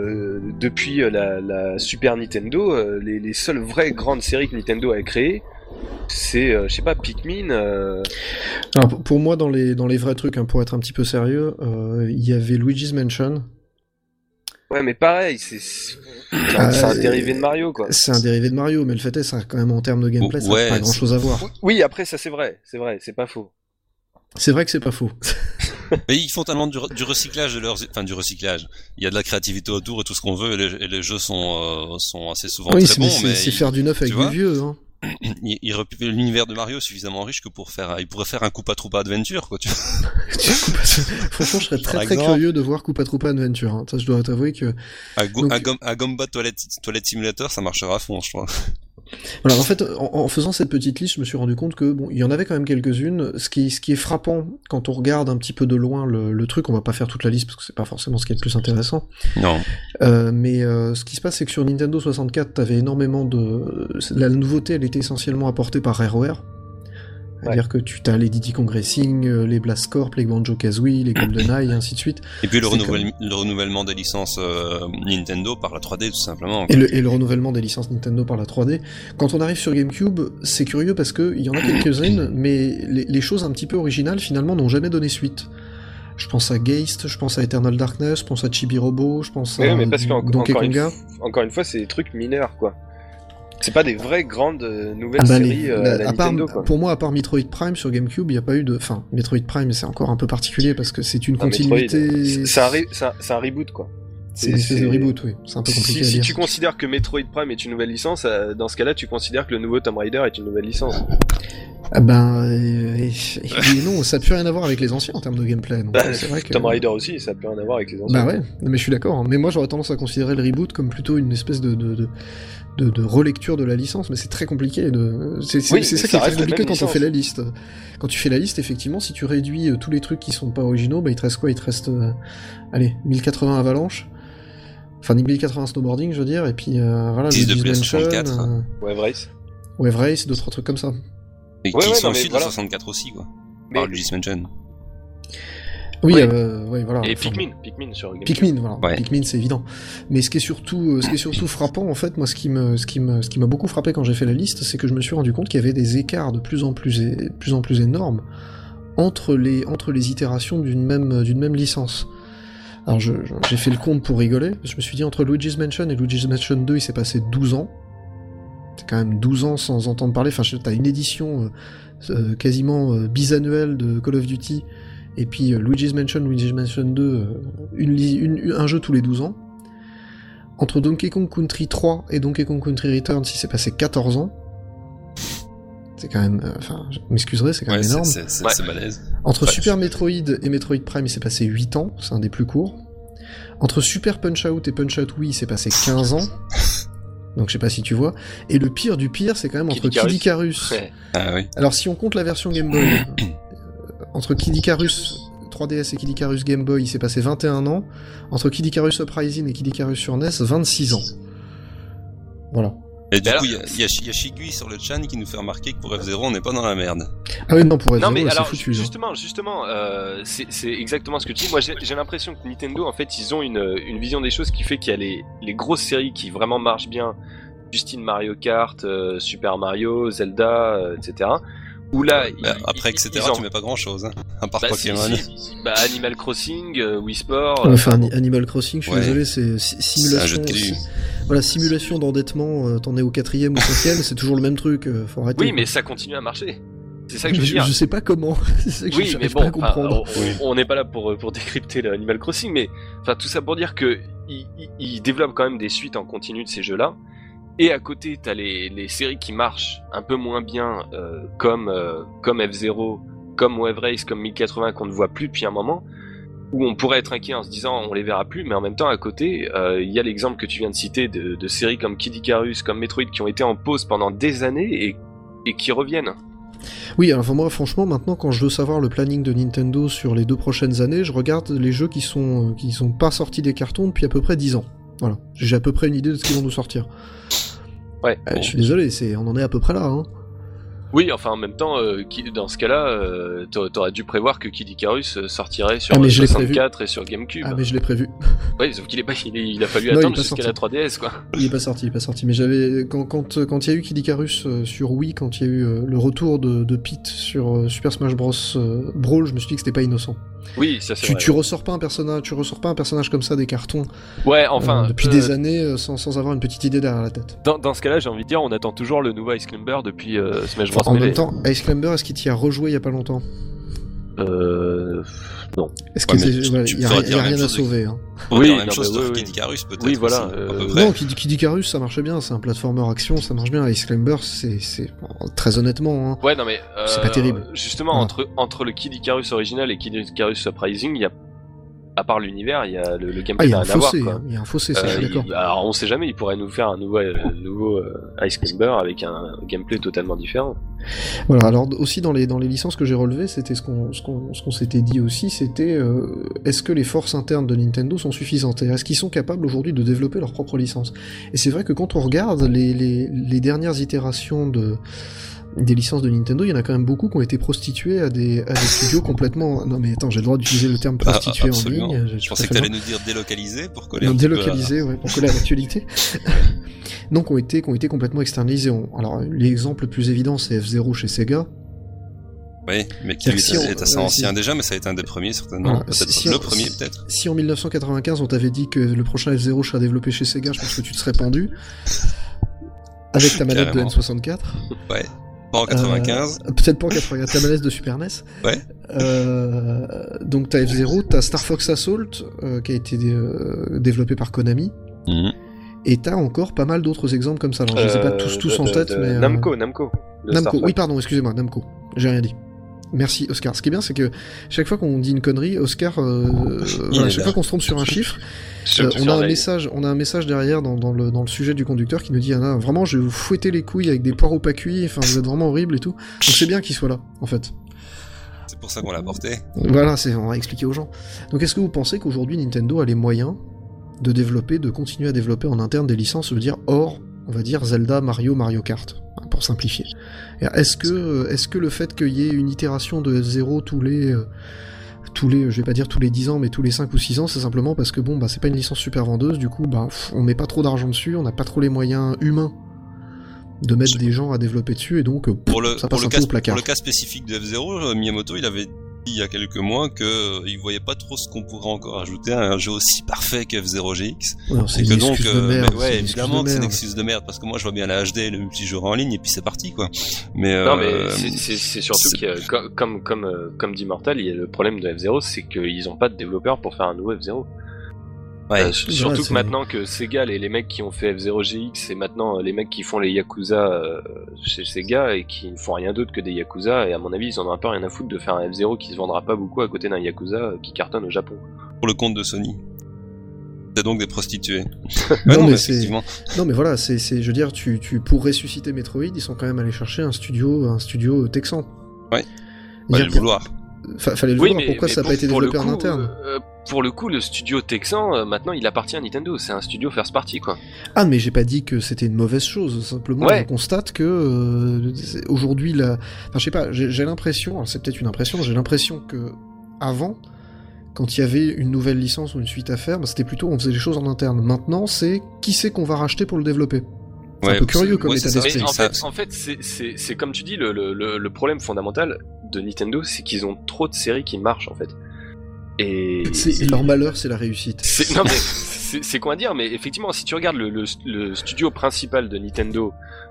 la Super Nintendo, les seules vraies grandes séries que Nintendo a créées, c'est, je sais pas, Pikmin. Alors pour moi, dans les vrais trucs, hein, pour être un petit peu sérieux, il y avait Luigi's Mansion. Ouais, mais pareil, c'est un dérivé de Mario, quoi. C'est un dérivé de Mario, mais le fait est, ça quand même en termes de gameplay, ça n'a pas grand chose à voir. Oui, après ça c'est vrai, c'est pas faux. C'est vrai que c'est pas faux. Mais ils font tellement du recyclage de leurs, enfin du recyclage. Il y a de la créativité autour et tout ce qu'on veut, et les jeux sont assez souvent très bons. Mais c'est faire du neuf avec du vieux, hein. L'univers de Mario est suffisamment riche que il pourrait faire un Koopa Troopa Adventure, quoi, tu vois. Franchement, je serais très curieux de voir Koopa Troopa Adventure, hein. Ça, je dois t'avouer que... Un Gomba Toilette Simulator, ça marchera à fond, je crois. Voilà, en fait, en faisant cette petite liste, je me suis rendu compte que bon, il y en avait quand même quelques-unes. Ce qui est frappant quand on regarde un petit peu de loin le truc, on va pas faire toute la liste parce que c'est pas forcément ce qui est le plus intéressant. Non. Mais ce qui se passe, c'est que sur Nintendo 64, t'avais énormément la nouveauté, elle était essentiellement apportée par Rareware. C'est-à-dire que tu as les Diddy Kong Racing, les Blast Corp, les Banjo-Kazooie, les GoldenEye, et ainsi de suite. Et puis le renouvellement des licences Nintendo par la 3D, tout simplement. Et le renouvellement des licences Nintendo par la 3D. Quand on arrive sur GameCube, c'est curieux parce que il y en a quelques-unes, mais les choses un petit peu originales, finalement, n'ont jamais donné suite. Je pense à Geist, je pense à Eternal Darkness, je pense à Chibi Robo, je pense à Donkey Konga. Encore une fois, c'est des trucs mineurs, quoi. C'est pas des vraies grandes nouvelles séries à la Nintendo, quoi. Pour moi, à part Metroid Prime sur GameCube, il n'y a pas eu de... Enfin, Metroid Prime, c'est encore un peu particulier parce que c'est une continuité... C'est un reboot, quoi. C'est une espèce de reboot, oui. C'est un peu compliqué à dire. Si tu considères que Metroid Prime est une nouvelle licence, dans ce cas-là, tu considères que le nouveau Tomb Raider est une nouvelle licence. Ah ben, non, ça n'a plus rien à voir avec les anciens en termes de gameplay. Donc c'est vrai que... Tomb Raider aussi, ça n'a plus rien à voir avec les anciens. Bah ouais, mais je suis d'accord. Mais moi, j'aurais tendance à considérer le reboot comme plutôt une espèce de relecture de la licence, mais c'est très compliqué. C'est ça qui est très compliqué quand on fait la liste. Quand tu fais la liste, effectivement, si tu réduis tous les trucs qui sont pas originaux, bah il te reste quoi? Il te reste, 1080 Avalanche. Enfin, 1080 Snowboarding, je veux dire, et puis voilà, Luigi's Mansion, Wave Race, d'autres trucs comme ça. Et qui sont issus de 64 aussi, quoi. Par Luigi's Mansion. Oui, voilà. Et Pikmin sur GameCube. Pikmin, voilà. Ouais. Pikmin, c'est évident. Mais ce qui est surtout frappant, en fait, moi, ce qui m'a beaucoup frappé quand j'ai fait la liste, c'est que je me suis rendu compte qu'il y avait des écarts de plus en plus énormes entre les itérations d'une même licence. Alors, j'ai fait le compte pour rigoler. Je me suis dit, entre Luigi's Mansion et Luigi's Mansion 2, il s'est passé 12 ans. C'est quand même 12 ans sans entendre parler. Enfin, t'as une édition quasiment bisannuelle de Call of Duty. Et puis Luigi's Mansion 2, un jeu tous les 12 ans. Entre Donkey Kong Country 3 et Donkey Kong Country Returns, il s'est passé 14 ans. C'est quand même... je m'excuserai, c'est quand même énorme. C'est balèze. Entre Super Metroid et Metroid Prime, il s'est passé 8 ans, c'est un des plus courts. Entre Super Punch-Out et Punch-Out Wii, il s'est passé 15 ans. Donc je sais pas si tu vois. Et le pire du pire, c'est quand même entre Kid Icarus... Ah oui. Alors si on compte la version Game Boy... Entre Kid Icarus 3DS et Kid Icarus Game Boy, il s'est passé 21 ans. Entre Kid Icarus Uprising et Kid Icarus sur NES, 26 ans. Voilà. Et du coup, il y a Shigui sur le chan qui nous fait remarquer que pour F0, on n'est pas dans la merde. Ah oui, non, pour F0, non, mais c'est alors, foutu. Justement, c'est exactement ce que tu dis. Moi, j'ai l'impression que Nintendo, en fait, ils ont une vision des choses qui fait qu'il y a les grosses séries qui vraiment marchent bien. Justine Mario Kart, Super Mario, Zelda, etc. Où là, après, etc., tu mets pas grand chose, hein, à part Pokémon. Animal Crossing, Wii Sport. Enfin, Animal Crossing, je suis désolé, c'est simulation. C'est un jeu de cul. Voilà, simulation d'endettement, t'en es au 4ème ou 5ème, c'est toujours le même truc, faut arrêter. Oui, mais ça continue à marcher. C'est ça que je veux dire. Je sais pas comment. C'est ça que je pas à comprendre. On n'est pas là pour décrypter l'Animal Crossing, mais tout ça pour dire que ils développent quand même des suites en continu de ces jeux-là. Et à côté, t'as les séries qui marchent un peu moins bien, comme F0, comme Wave Race, comme 1080 qu'on ne voit plus depuis un moment, où on pourrait être inquiet en se disant on les verra plus, mais en même temps à côté, il y a l'exemple que tu viens de citer de séries comme Kid Icarus, comme Metroid qui ont été en pause pendant des années et qui reviennent. Oui, alors moi franchement maintenant quand je veux savoir le planning de Nintendo sur les 2 prochaines années, je regarde les jeux qui sont pas sortis des cartons depuis à peu près 10 ans. Voilà, j'ai à peu près une idée de ce qu'ils vont nous sortir. Ouais. Je suis désolé, on en est à peu près là, hein. Oui, enfin en même temps, dans ce cas-là, t'aurais dû prévoir que Kid Icarus sortirait sur 64 et sur GameCube. Ah mais je l'ai prévu. Oui, sauf qu'il a fallu attendre jusqu'à la 3DS, quoi. Il est pas sorti. Mais j'avais quand il y a eu Kid Icarus sur Wii, quand il y a eu le retour de Pete sur Super Smash Bros Brawl, je me suis dit que c'était pas innocent. Oui, ça c'est vrai. Tu ressors pas un personnage comme ça des cartons. Ouais, enfin depuis des années sans avoir une petite idée derrière la tête. Dans ce cas-là, j'ai envie de dire, on attend toujours le nouveau Ice Climber depuis Smash Bros. En même temps, Ice Climber, est-ce qu'il t'y a rejoué il y a pas longtemps? Non. Est-ce qu'il y a rien à sauver, hein. Oui, la même chose sur Kid Icarus peut-être. Oui, voilà. Non, Kid Icarus, ça marche bien, c'est un platformer action, ça marche bien. Ice Climber, c'est très honnêtement, hein. Ouais, non mais c'est pas terrible. Justement, entre le Kid Icarus original et Kid Icarus Uprising, il y a, à part l'univers, il y a le gameplay n'a rien à voir, quoi. Il y a un fossé, ça, je suis d'accord. Alors on sait jamais, il pourrait nous faire un nouveau Ice Climber avec un gameplay totalement différent. Voilà, alors aussi dans les licences que j'ai relevées, c'était ce qu'on s'était dit aussi, c'était est-ce que les forces internes de Nintendo sont suffisantes et est-ce qu'ils sont capables aujourd'hui de développer leur propre licence? Et c'est vrai que quand on regarde les dernières itérations des licences de Nintendo, il y en a quand même beaucoup qui ont été prostituées à des studios complètement... Non mais attends, j'ai le droit d'utiliser le terme prostituée en ligne. Je pensais que t'allais nous dire délocalisé pour coller pour coller à l'actualité. Donc ont été complètement externalisés. Alors l'exemple le plus évident c'est F0 chez Sega. Oui, mais qui est assez ancien déjà, mais ça a été un des premiers certainement. Peut-être le premier peut-être. Si en 1995 on t'avait dit que le prochain F0 serait développé chez Sega, je pense que tu te serais pendu. Avec ta manette de N64. Ouais. Pas en 95. Peut-être pas en 95, ta manette de Super NES. Ouais. Donc t'as F0, t'as Star Fox Assault, qui a été développé par Konami. Mm-hmm. Et t'as encore pas mal d'autres exemples comme ça. Alors je les ai pas tous en tête, mais... Namco. Namco, oui pardon, excusez-moi, Namco. J'ai rien dit. Merci Oscar. Ce qui est bien, c'est que chaque fois qu'on dit une connerie, Oscar, chaque fois qu'on se trompe sur un chiffre, on a un message derrière dans le sujet du conducteur qui nous dit vraiment, je vais vous fouetter les couilles avec des poireaux pas cuits. Enfin, vous êtes vraiment horrible et tout. Donc c'est bien qu'il soit là, en fait. C'est pour ça qu'on l'a porté. Voilà, on va expliquer aux gens. Donc est-ce que vous pensez qu'aujourd'hui Nintendo a les moyens de continuer à développer en interne des licences, hors, on va dire, Zelda, Mario Kart, pour simplifier. Est-ce que le fait qu'il y ait une itération de F0 tous les, je vais pas dire tous les 10 ans, mais tous les 5 ou 6 ans, c'est simplement parce que c'est pas une licence super vendeuse, du coup, on met pas trop d'argent dessus, on n'a pas trop les moyens humains de mettre des gens à développer dessus, et donc ça passe un peu au placard. Pour le cas spécifique de F0, Miyamoto, il avait dit il y a quelques mois qu'il voyait pas trop ce qu'on pourrait encore ajouter à un jeu aussi parfait que F0 GX. Non, c'est une excuse de merde. Ouais, évidemment que c'est une excuse de merde, parce que moi je vois bien la HD, le multijoueur en ligne, et puis c'est parti, quoi. Non, mais c'est surtout que, comme dit Mortal, le problème de F0, c'est qu'ils ont pas de développeurs pour faire un nouveau F0. Ouais, surtout que maintenant que Sega, les mecs qui ont fait F0 GX, et maintenant les mecs qui font les Yakuza chez Sega et qui ne font rien d'autre que des Yakuza, et à mon avis ils en ont un peu rien à foutre de faire un F0 qui se vendra pas beaucoup à côté d'un Yakuza qui cartonne au Japon. Pour le compte de Sony. C'est donc des prostituées. Non, mais voilà, je veux dire, pour ressusciter Metroid, ils sont quand même allés chercher un studio texan. Ouais. Fallait le vouloir. Fallait le vouloir. Pourquoi ça n'a pas été développé en interne? Pour le coup, le studio texan, maintenant, il appartient à Nintendo. C'est un studio first party, quoi. Ah, mais j'ai pas dit que c'était une mauvaise chose. Simplement, je constate que aujourd'hui, enfin, je sais pas. J'ai l'impression, alors c'est peut-être une impression, j'ai l'impression que avant, quand il y avait une nouvelle licence ou une suite à faire, c'était plutôt on faisait les choses en interne. Maintenant, c'est qui c'est qu'on va racheter pour le développer. C'est un peu curieux comme état d'esprit. En fait, c'est comme tu dis, le problème fondamental de Nintendo, c'est qu'ils ont trop de séries qui marchent, en fait. Et leur malheur, c'est la réussite. Non mais c'est quoi à dire, mais effectivement, si tu regardes le studio principal de Nintendo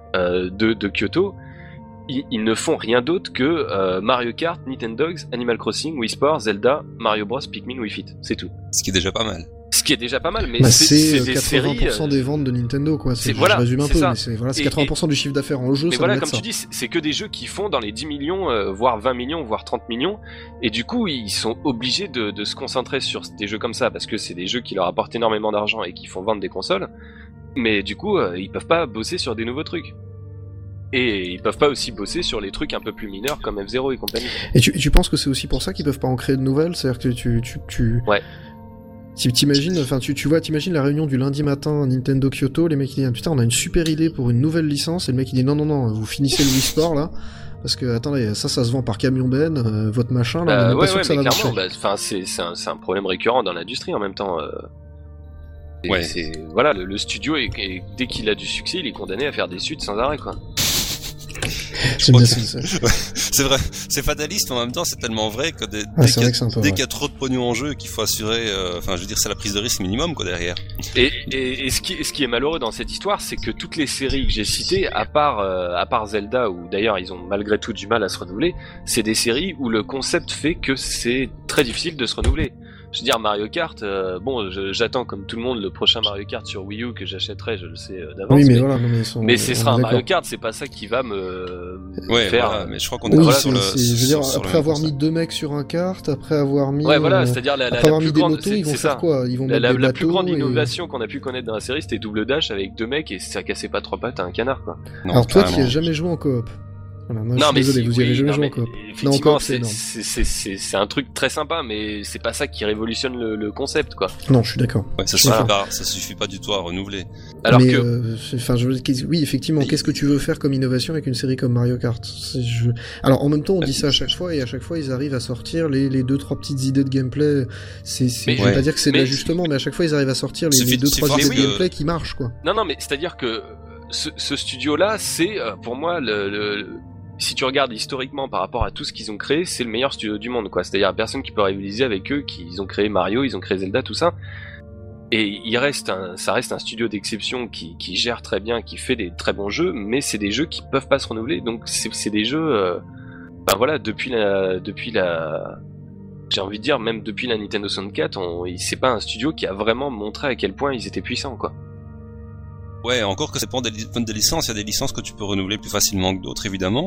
de Kyoto, ils ne font rien d'autre que Mario Kart, Nintendogs, Animal Crossing, Wii Sports, Zelda, Mario Bros, Pikmin, Wii Fit, c'est tout. Ce qui est déjà pas mal. Mais c'est des 80% séries, des ventes de Nintendo, quoi. Je résume un peu, mais c'est 80% du chiffre d'affaires en jeu. Mais voilà, comme tu dis, c'est que des jeux qui font dans les 10 millions, voire 20 millions, voire 30 millions, et du coup, ils sont obligés de se concentrer sur des jeux comme ça, parce que c'est des jeux qui leur apportent énormément d'argent et qui font vendre des consoles, mais du coup, ils peuvent pas bosser sur des nouveaux trucs. Et ils peuvent pas aussi bosser sur les trucs un peu plus mineurs comme F0 et compagnie. Et tu penses que c'est aussi pour ça qu'ils peuvent pas en créer de nouvelles? C'est-à-dire que tu... Ouais. Si t'imagines, enfin t'imagines la réunion du lundi matin à Nintendo Kyoto, les mecs ils disent putain on a une super idée pour une nouvelle licence, et le mec il dit non, vous finissez le Wii Sport là, parce que attendez, ça se vend par camion ben, votre machin là, on est pas sûr que ça va marcher. C'est un problème récurrent dans l'industrie en même temps. Voilà, le studio dès qu'il a du succès, il est condamné à faire des suites sans arrêt, quoi. C'est vrai, c'est fataliste, mais en même temps c'est tellement vrai que dès qu'il y a trop de pognon en jeu qu'il faut assurer, c'est la prise de risque minimum, quoi, derrière. Et ce qui est malheureux dans cette histoire, c'est que toutes les séries que j'ai citées, à part Zelda, où d'ailleurs ils ont malgré tout du mal à se renouveler, c'est des séries où le concept fait que c'est très difficile de se renouveler. Je veux dire, Mario Kart, j'attends comme tout le monde le prochain Mario Kart sur Wii U que j'achèterai, je le sais d'avance. Oui, mais ce sera un Mario Kart, c'est pas ça qui va me faire. Voilà, mais je crois qu'on est sur le. Je veux dire, après avoir mis 2 mecs sur un kart, après avoir mis. Ouais, voilà, c'est-à-dire après avoir mis des motos, ils vont faire quoi? Ils vont mettre des bateaux. La plus grande innovation qu'on a pu connaître dans la série, c'était Double Dash avec 2 mecs et ça cassait pas 3 pattes à un canard, quoi. Alors toi, qui as jamais joué en coop. Voilà, non, mais désolé, vous y avez jamais joué en coop. Effectivement, c'est un truc très sympa, mais c'est pas ça qui révolutionne le concept, quoi. Non, je suis d'accord. Ouais, ça suffit pas du tout à renouveler. Alors mais oui, effectivement, qu'est-ce que tu veux faire comme innovation avec une série comme Mario Kart? Alors, en même temps, on dit ça à chaque fois, et à chaque fois, ils arrivent à sortir les 2-3 petites idées de gameplay. Je vais pas dire que c'est de l'ajustement, mais à chaque fois, ils arrivent à sortir les 2-3 idées de gameplay qui marchent, quoi. Non, mais c'est-à-dire que ce studio-là, c'est, pour moi, si tu regardes historiquement par rapport à tout ce qu'ils ont créé, c'est le meilleur studio du monde, quoi. C'est-à-dire personne qui peut rivaliser avec eux, ils ont créé Mario, ils ont créé Zelda, tout ça. Et ça reste un studio d'exception qui gère très bien, qui fait des très bons jeux, mais c'est des jeux qui peuvent pas se renouveler. Donc c'est des jeux, depuis la, j'ai envie de dire même depuis la Nintendo 64, c'est pas un studio qui a vraiment montré à quel point ils étaient puissants, quoi. Ouais, encore que c'est pas des licences, il y a des licences que tu peux renouveler plus facilement que d'autres, évidemment.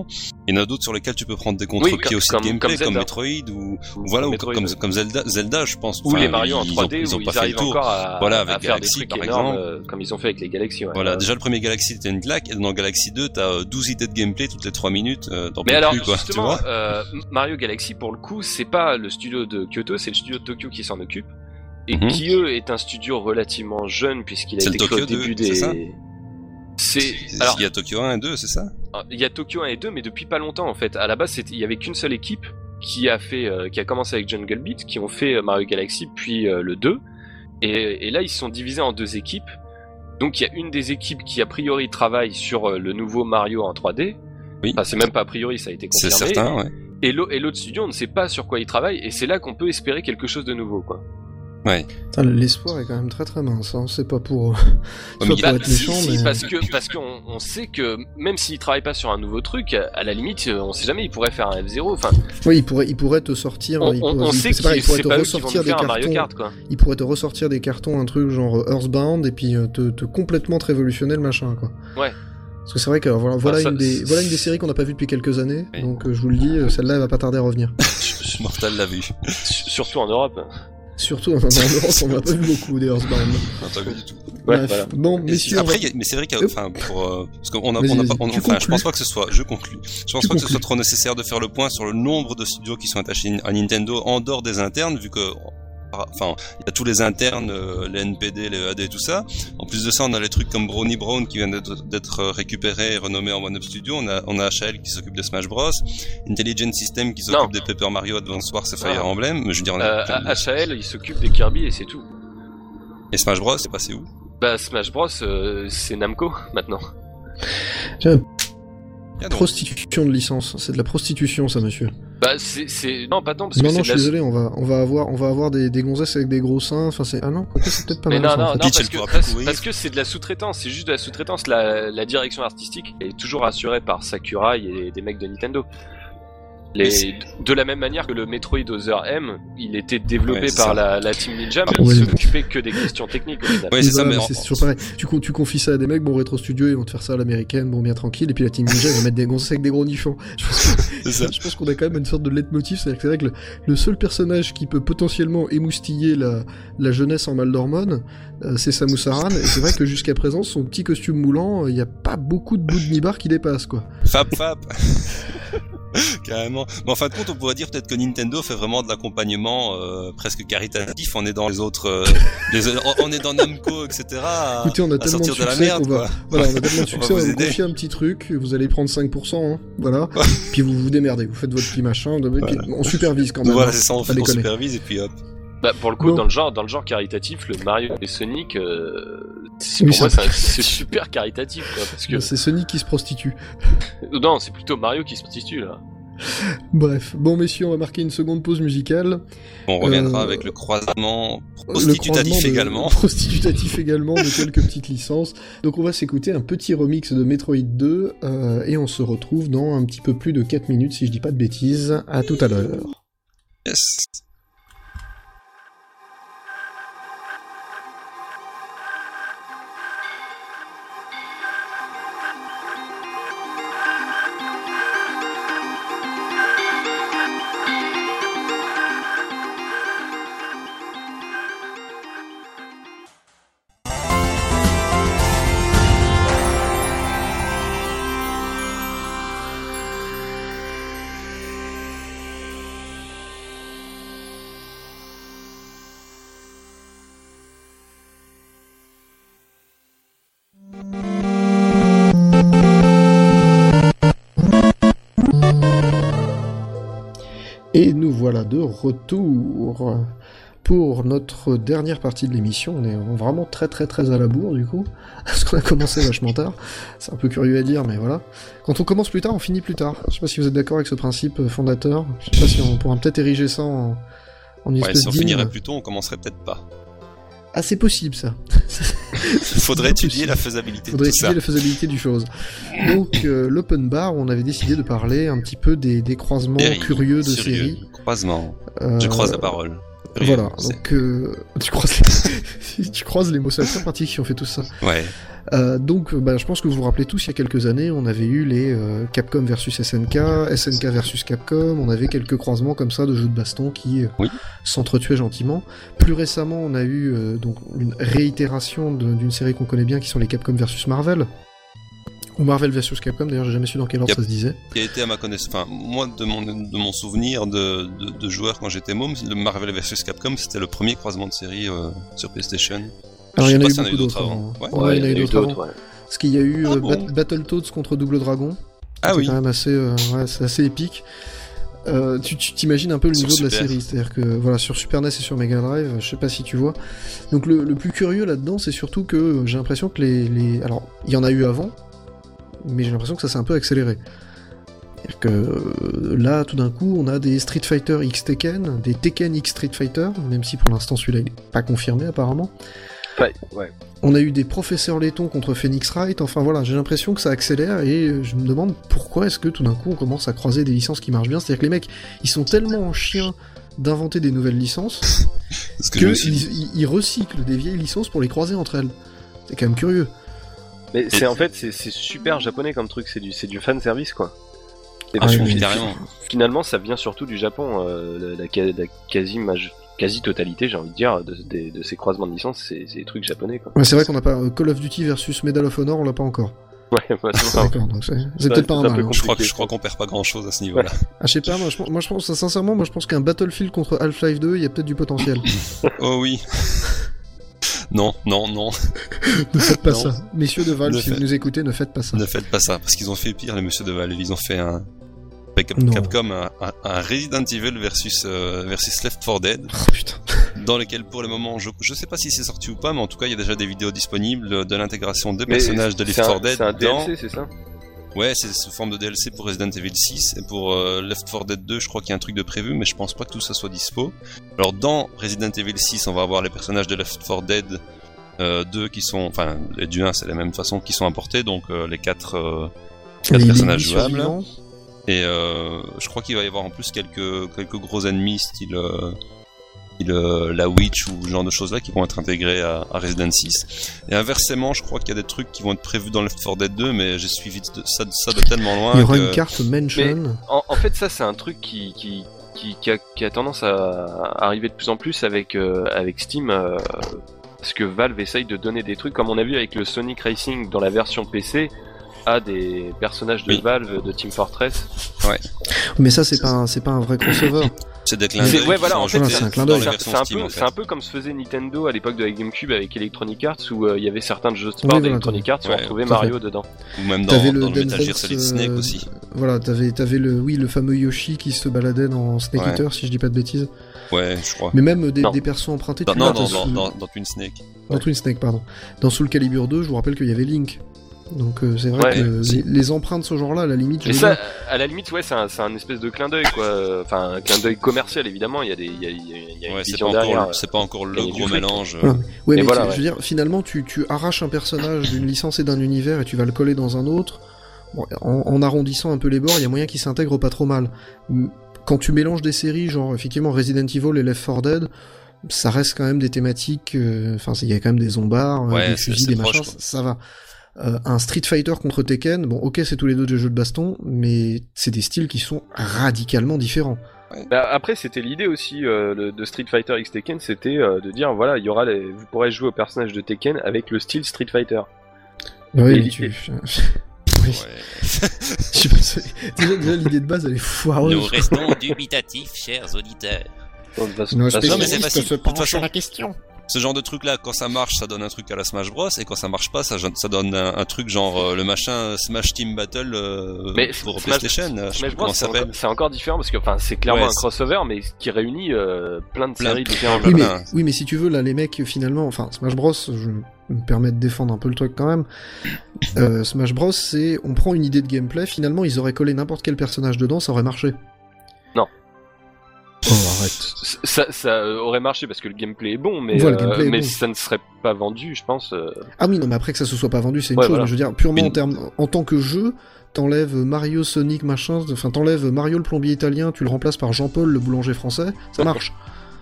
Il y en a d'autres sur lesquels tu peux prendre des contre-pieds aussi de gameplay, comme Metroid ou comme Zelda, je pense. Ou les Mario en 3D ils ont où pas ils arrivent encore à voilà, avec faire Galaxy, des trucs par énormes, exemple. comme ils ont fait avec les Galaxy. Ouais. Voilà, déjà le premier Galaxy c'était une claque, et dans Galaxy 2 t'as 12 idées de gameplay toutes les 3 minutes, Mais alors, plus, quoi, justement, tu vois Mario Galaxy, pour le coup, c'est pas le studio de Kyoto, c'est le studio de Tokyo qui s'en occupe. Et qui, eux, est un studio relativement jeune, puisqu'il a été créé au début des... Alors, il y a Tokyo 1 et 2, c'est ça? Il y a Tokyo 1 et 2, mais depuis pas longtemps, en fait. À la base, il y avait qu'une seule équipe qui a commencé avec Jungle Beat, qui ont fait Mario Galaxy, puis le 2. Et là, ils se sont divisés en 2 équipes. Donc, il y a une des équipes qui, a priori, travaille sur le nouveau Mario en 3D. Oui. Enfin, c'est même pas a priori, ça a été confirmé. C'est certain, ouais. Et l'autre studio, on ne sait pas sur quoi il travaille, et c'est là qu'on peut espérer quelque chose de nouveau, quoi. Ouais. Putain, l'espoir est quand même très très mince, hein. C'est pas pour, être méchant, mais... parce qu'on sait que même s'il travaille pas sur un nouveau truc, à la limite, on sait jamais, il pourrait faire un F0. Enfin, oui, il pourrait te sortir. On sait qu'il c'est pas eux qui vont nous faire un Mario Kart, quoi. Il pourrait te ressortir des cartons, un truc genre Earthbound, et puis te complètement te révolutionner le machin, quoi. Ouais. Parce que c'est vrai que voilà une des séries qu'on n'a pas vues depuis quelques années, oui. Donc je vous le dis, celle-là elle va pas tarder à revenir. Mortal l'a vu. Surtout en Europe. Surtout en Europe, on n'a pas vu beaucoup des Earthbound. Non, pas vu du tout. Ouais, voilà. Bon, messieurs. Après, mais c'est vrai qu'il y a, enfin, parce qu'on a je pense pas que ce soit, je conclus. Je pense pas que ce soit trop nécessaire de faire le point sur le nombre de studios qui sont attachés à Nintendo en dehors des internes, vu que, enfin, il y a tous les internes, les NPD, les EAD et tout ça. En plus de ça, on a les trucs comme Brownie Brown qui viennent d'être récupérés et renommés en One-Up Studio. On a HL qui s'occupe de Smash Bros, Intelligent System qui s'occupe des Paper Mario Advance Wars et Fire Emblem. Mais je veux dire, HL, il s'occupe des Kirby et c'est tout. Et Smash Bros, c'est passé où? Bah, Smash Bros, c'est Namco maintenant. Prostitution de licence, c'est de la prostitution, ça, monsieur. Bah, non, pas tant, parce que non, je suis désolé, on va avoir des gonzesses avec des gros seins, enfin c'est... Ah non, c'est peut-être pas mal. Non, parce que c'est de la sous-traitance, c'est juste de la sous-traitance, la direction artistique est toujours assurée par Sakurai et des mecs de Nintendo. De la même manière que le Metroid Other M, il était développé par la Team Ninja, mais il s'occupait que des questions techniques au final. Ouais, c'est ça, mais c'est toujours pareil. Tu confies ça à des mecs, bon, Retro Studio, ils vont te faire ça à l'américaine, bon, bien tranquille, et puis la Team Ninja, ils vont mettre des gonzesses avec des gros nichons. Je pense qu'on a quand même une sorte de leitmotiv, c'est vrai que le seul personnage qui peut potentiellement émoustiller la jeunesse en mal d'hormones, c'est Samus Aran, et c'est vrai que jusqu'à présent, son petit costume moulant, il n'y a pas beaucoup de bouts de nibar qui dépassent, quoi. Fap. Carrément. Mais en fin de compte, on pourrait dire peut-être que Nintendo fait vraiment de l'accompagnement presque caritatif. On est dans les autres, on est dans Namco, etc. Écoutez, on a tellement de succès de la merde, on va tellement de succès, on va vous confier un petit truc. Vous allez prendre 5%, hein, voilà. Puis vous démerdez, vous faites votre petit machin. Puis on supervise quand même. Voilà, c'est ça, on supervise et puis hop. Bah, pour le coup, dans le genre caritatif, le Mario et Sonic, pour moi, c'est super caritatif, quoi, parce que... C'est Sonic qui se prostitue. Non, c'est plutôt Mario qui se prostitue, là. Bref. Bon, messieurs, on va marquer une seconde pause musicale. On reviendra avec le croisement prostitutatif également. Prostitutatif également, de quelques petites licences. Donc, on va s'écouter un petit remix de Metroid 2, et on se retrouve dans un petit peu plus de 4 minutes, si je dis pas de bêtises. À tout à l'heure. Yes. Et nous voilà de retour pour notre dernière partie de l'émission. On est vraiment très très très à la bourre du coup, parce qu'on a commencé vachement tard. C'est un peu curieux à dire, mais voilà. Quand on commence plus tard, on finit plus tard. Je sais pas si vous êtes d'accord avec ce principe fondateur. Je sais pas si on pourra peut-être ériger ça en une espèce si on finirait plus tôt, on commencerait peut-être pas. Ah, c'est possible ça. Faudrait étudier la faisabilité de tout ça. Faudrait étudier la faisabilité du chose. Donc, l'open bar, on avait décidé de parler un petit peu des croisements curieux de séries. Croisement. Je croise la parole. Voilà, donc tu croises les mots, c'est très pratique qui ont fait tout ça. Ouais. Donc, je pense que vous vous rappelez tous, il y a quelques années, on avait eu les Capcom versus SNK, SNK versus Capcom, on avait quelques croisements comme ça de jeux de baston qui s'entretuaient gentiment. Plus récemment, on a eu donc une réitération d'une série qu'on connaît bien, qui sont les Capcom versus Marvel. Ou Marvel vs Capcom, d'ailleurs j'ai jamais su dans quel ordre ça se disait. Qui a été à ma connaissance, enfin moi de mon souvenir de joueur quand j'étais môme, le Marvel vs Capcom c'était le premier croisement de série sur PlayStation. Alors il y en a eu beaucoup d'autres avant. Ouais, il y en a eu d'autres avant. Parce qu'il y a eu Battletoads contre Double Dragon. Ah oui. C'est quand même c'est assez épique. Tu t'imagines un peu le niveau de la série, c'est-à-dire que voilà, sur Super NES et sur Mega Drive, je sais pas si tu vois. Donc le plus curieux là-dedans, c'est surtout que j'ai l'impression que alors il y en a eu avant, mais j'ai l'impression que ça s'est un peu accéléré. C'est-à-dire que là, tout d'un coup, on a des Street Fighter X Tekken, des Tekken X Street Fighter, même si pour l'instant celui-là il n'est pas confirmé apparemment. Ouais. On a eu des professeurs Letton contre Phoenix Wright, enfin voilà, j'ai l'impression que ça accélère et je me demande pourquoi est-ce que tout d'un coup on commence à croiser des licences qui marchent bien, c'est-à-dire que les mecs, ils sont tellement en chien d'inventer des nouvelles licences qu'ils recyclent des vieilles licences pour les croiser entre elles. C'est quand même curieux. Mais c'est super japonais comme truc, c'est du fan service quoi. Et finalement ça vient surtout du Japon, la quasi-totalité, j'ai envie de dire, de ces croisements de licences, c'est des trucs japonais quoi. Ouais, c'est vrai qu'on n'a pas Call of Duty versus Medal of Honor, on l'a pas encore. Ouais, d'accord, donc c'est peut-être pas un mal. Je crois qu'on perd pas grand chose à ce niveau-là. Ah, je sais pas, moi je pense sincèrement, moi je pense qu'un Battlefield contre Half-Life 2, il y a peut-être du potentiel. Oh oui. Non. Ne faites pas ça. Messieurs de Valve, si vous nous écoutez, ne faites pas ça. Ne faites pas ça, parce qu'ils ont fait pire, les messieurs de Valve. Ils ont fait Capcom, un Resident Evil versus Left 4 Dead. Oh putain. Dans lequel, pour le moment, je sais pas si c'est sorti ou pas, mais en tout cas, il y a déjà des vidéos disponibles de l'intégration des personnages de Left 4 Dead. C'est un DLC, c'est ça ? Ouais, c'est sous forme de DLC pour Resident Evil 6 et pour Left 4 Dead 2, je crois qu'il y a un truc de prévu, mais je pense pas que tout ça soit dispo. Alors dans Resident Evil 6, on va avoir les personnages de Left 4 Dead 2 qui sont, enfin les du 1 c'est la même façon qui sont importés, donc les 4 personnages jouables. Et je crois qu'il va y avoir en plus quelques gros ennemis style la Witch ou ce genre de choses là qui vont être intégrés à Resident 6. Et inversement, je crois qu'il y a des trucs qui vont être prévus dans Left 4 Dead 2, mais j'ai suivi ça de tellement loin. Il y aura une carte mention. En fait, ça c'est un truc qui a tendance à arriver de plus en plus avec Steam, parce que Valve essaye de donner des trucs, comme on a vu avec le Sonic Racing dans la version PC, à des personnages de Valve de Team Fortress. Ouais. Mais ça c'est pas un vrai crossover. C'est des clins d'œil. Ouais, voilà, en fait, c'est un clin d'œil. C'est un peu comme se faisait Nintendo à l'époque de la GameCube avec Electronic Arts, où il y avait certains jeux de sport d'Electronic Arts où on retrouvait Mario dedans. Ou même dans le Metal Gear Solid Snake aussi. Voilà, t'avais le fameux Yoshi qui se baladait dans Snake Eater, si je dis pas de bêtises. Ouais, je crois. Mais même des persos empruntés. Dans Twin Snake. Dans Twin Snake, pardon. Dans Soul Calibur 2, je vous rappelle qu'il y avait Link. Donc c'est vrai que les empreintes de ce genre-là, à la limite... Mais ça, à la limite, ouais, c'est un espèce de clin d'œil, quoi. Enfin, un clin d'œil commercial, évidemment, il y a une vision derrière. C'est pas encore le gros mélange. Ouais, mais voilà, je veux dire, finalement, tu arraches un personnage d'une licence et d'un univers et tu vas le coller dans un autre. Bon, en arrondissant un peu les bords, il y a moyen qu'il s'intègre pas trop mal. Quand tu mélanges des séries, genre, effectivement, Resident Evil et Left 4 Dead, ça reste quand même des thématiques... Enfin, il y a quand même des zombards, des fusils, des machins, ça va. Un Street Fighter contre Tekken, bon ok c'est tous les deux des jeux de baston, mais c'est des styles qui sont radicalement différents. Bah, après c'était l'idée aussi de Street Fighter X Tekken, c'était de dire voilà, il y aura vous pourrez jouer au personnage de Tekken avec le style Street Fighter. Oui, oui. Déjà l'idée de base elle est foireuse. Nous restons dubitatifs, chers auditeurs. Non, mais c'est facile. De toute façon, la question. Ce genre de truc là, quand ça marche, ça donne un truc à la Smash Bros, et quand ça marche pas, ça donne un truc genre le machin Smash Team Battle pour PlayStation. Smash Bros, c'est encore différent parce que c'est clairement un crossover, mais qui réunit plein de séries différentes. Oui, mais si tu veux, là, les mecs, finalement, Smash Bros, je me permets de défendre un peu le truc quand même. Smash Bros, c'est, on prend une idée de gameplay, finalement, ils auraient collé n'importe quel personnage dedans, ça aurait marché. Non. Oh, arrête. Ça aurait marché parce que le gameplay est bon, mais, mais ça ne serait pas vendu, je pense. Ah oui, non, mais après que ça se soit pas vendu, c'est une chose. Voilà. Mais je veux dire, purement en tant que jeu, t'enlèves Mario, Sonic, machin, t'enlèves Mario le plombier italien, tu le remplaces par Jean-Paul le boulanger français, ça marche.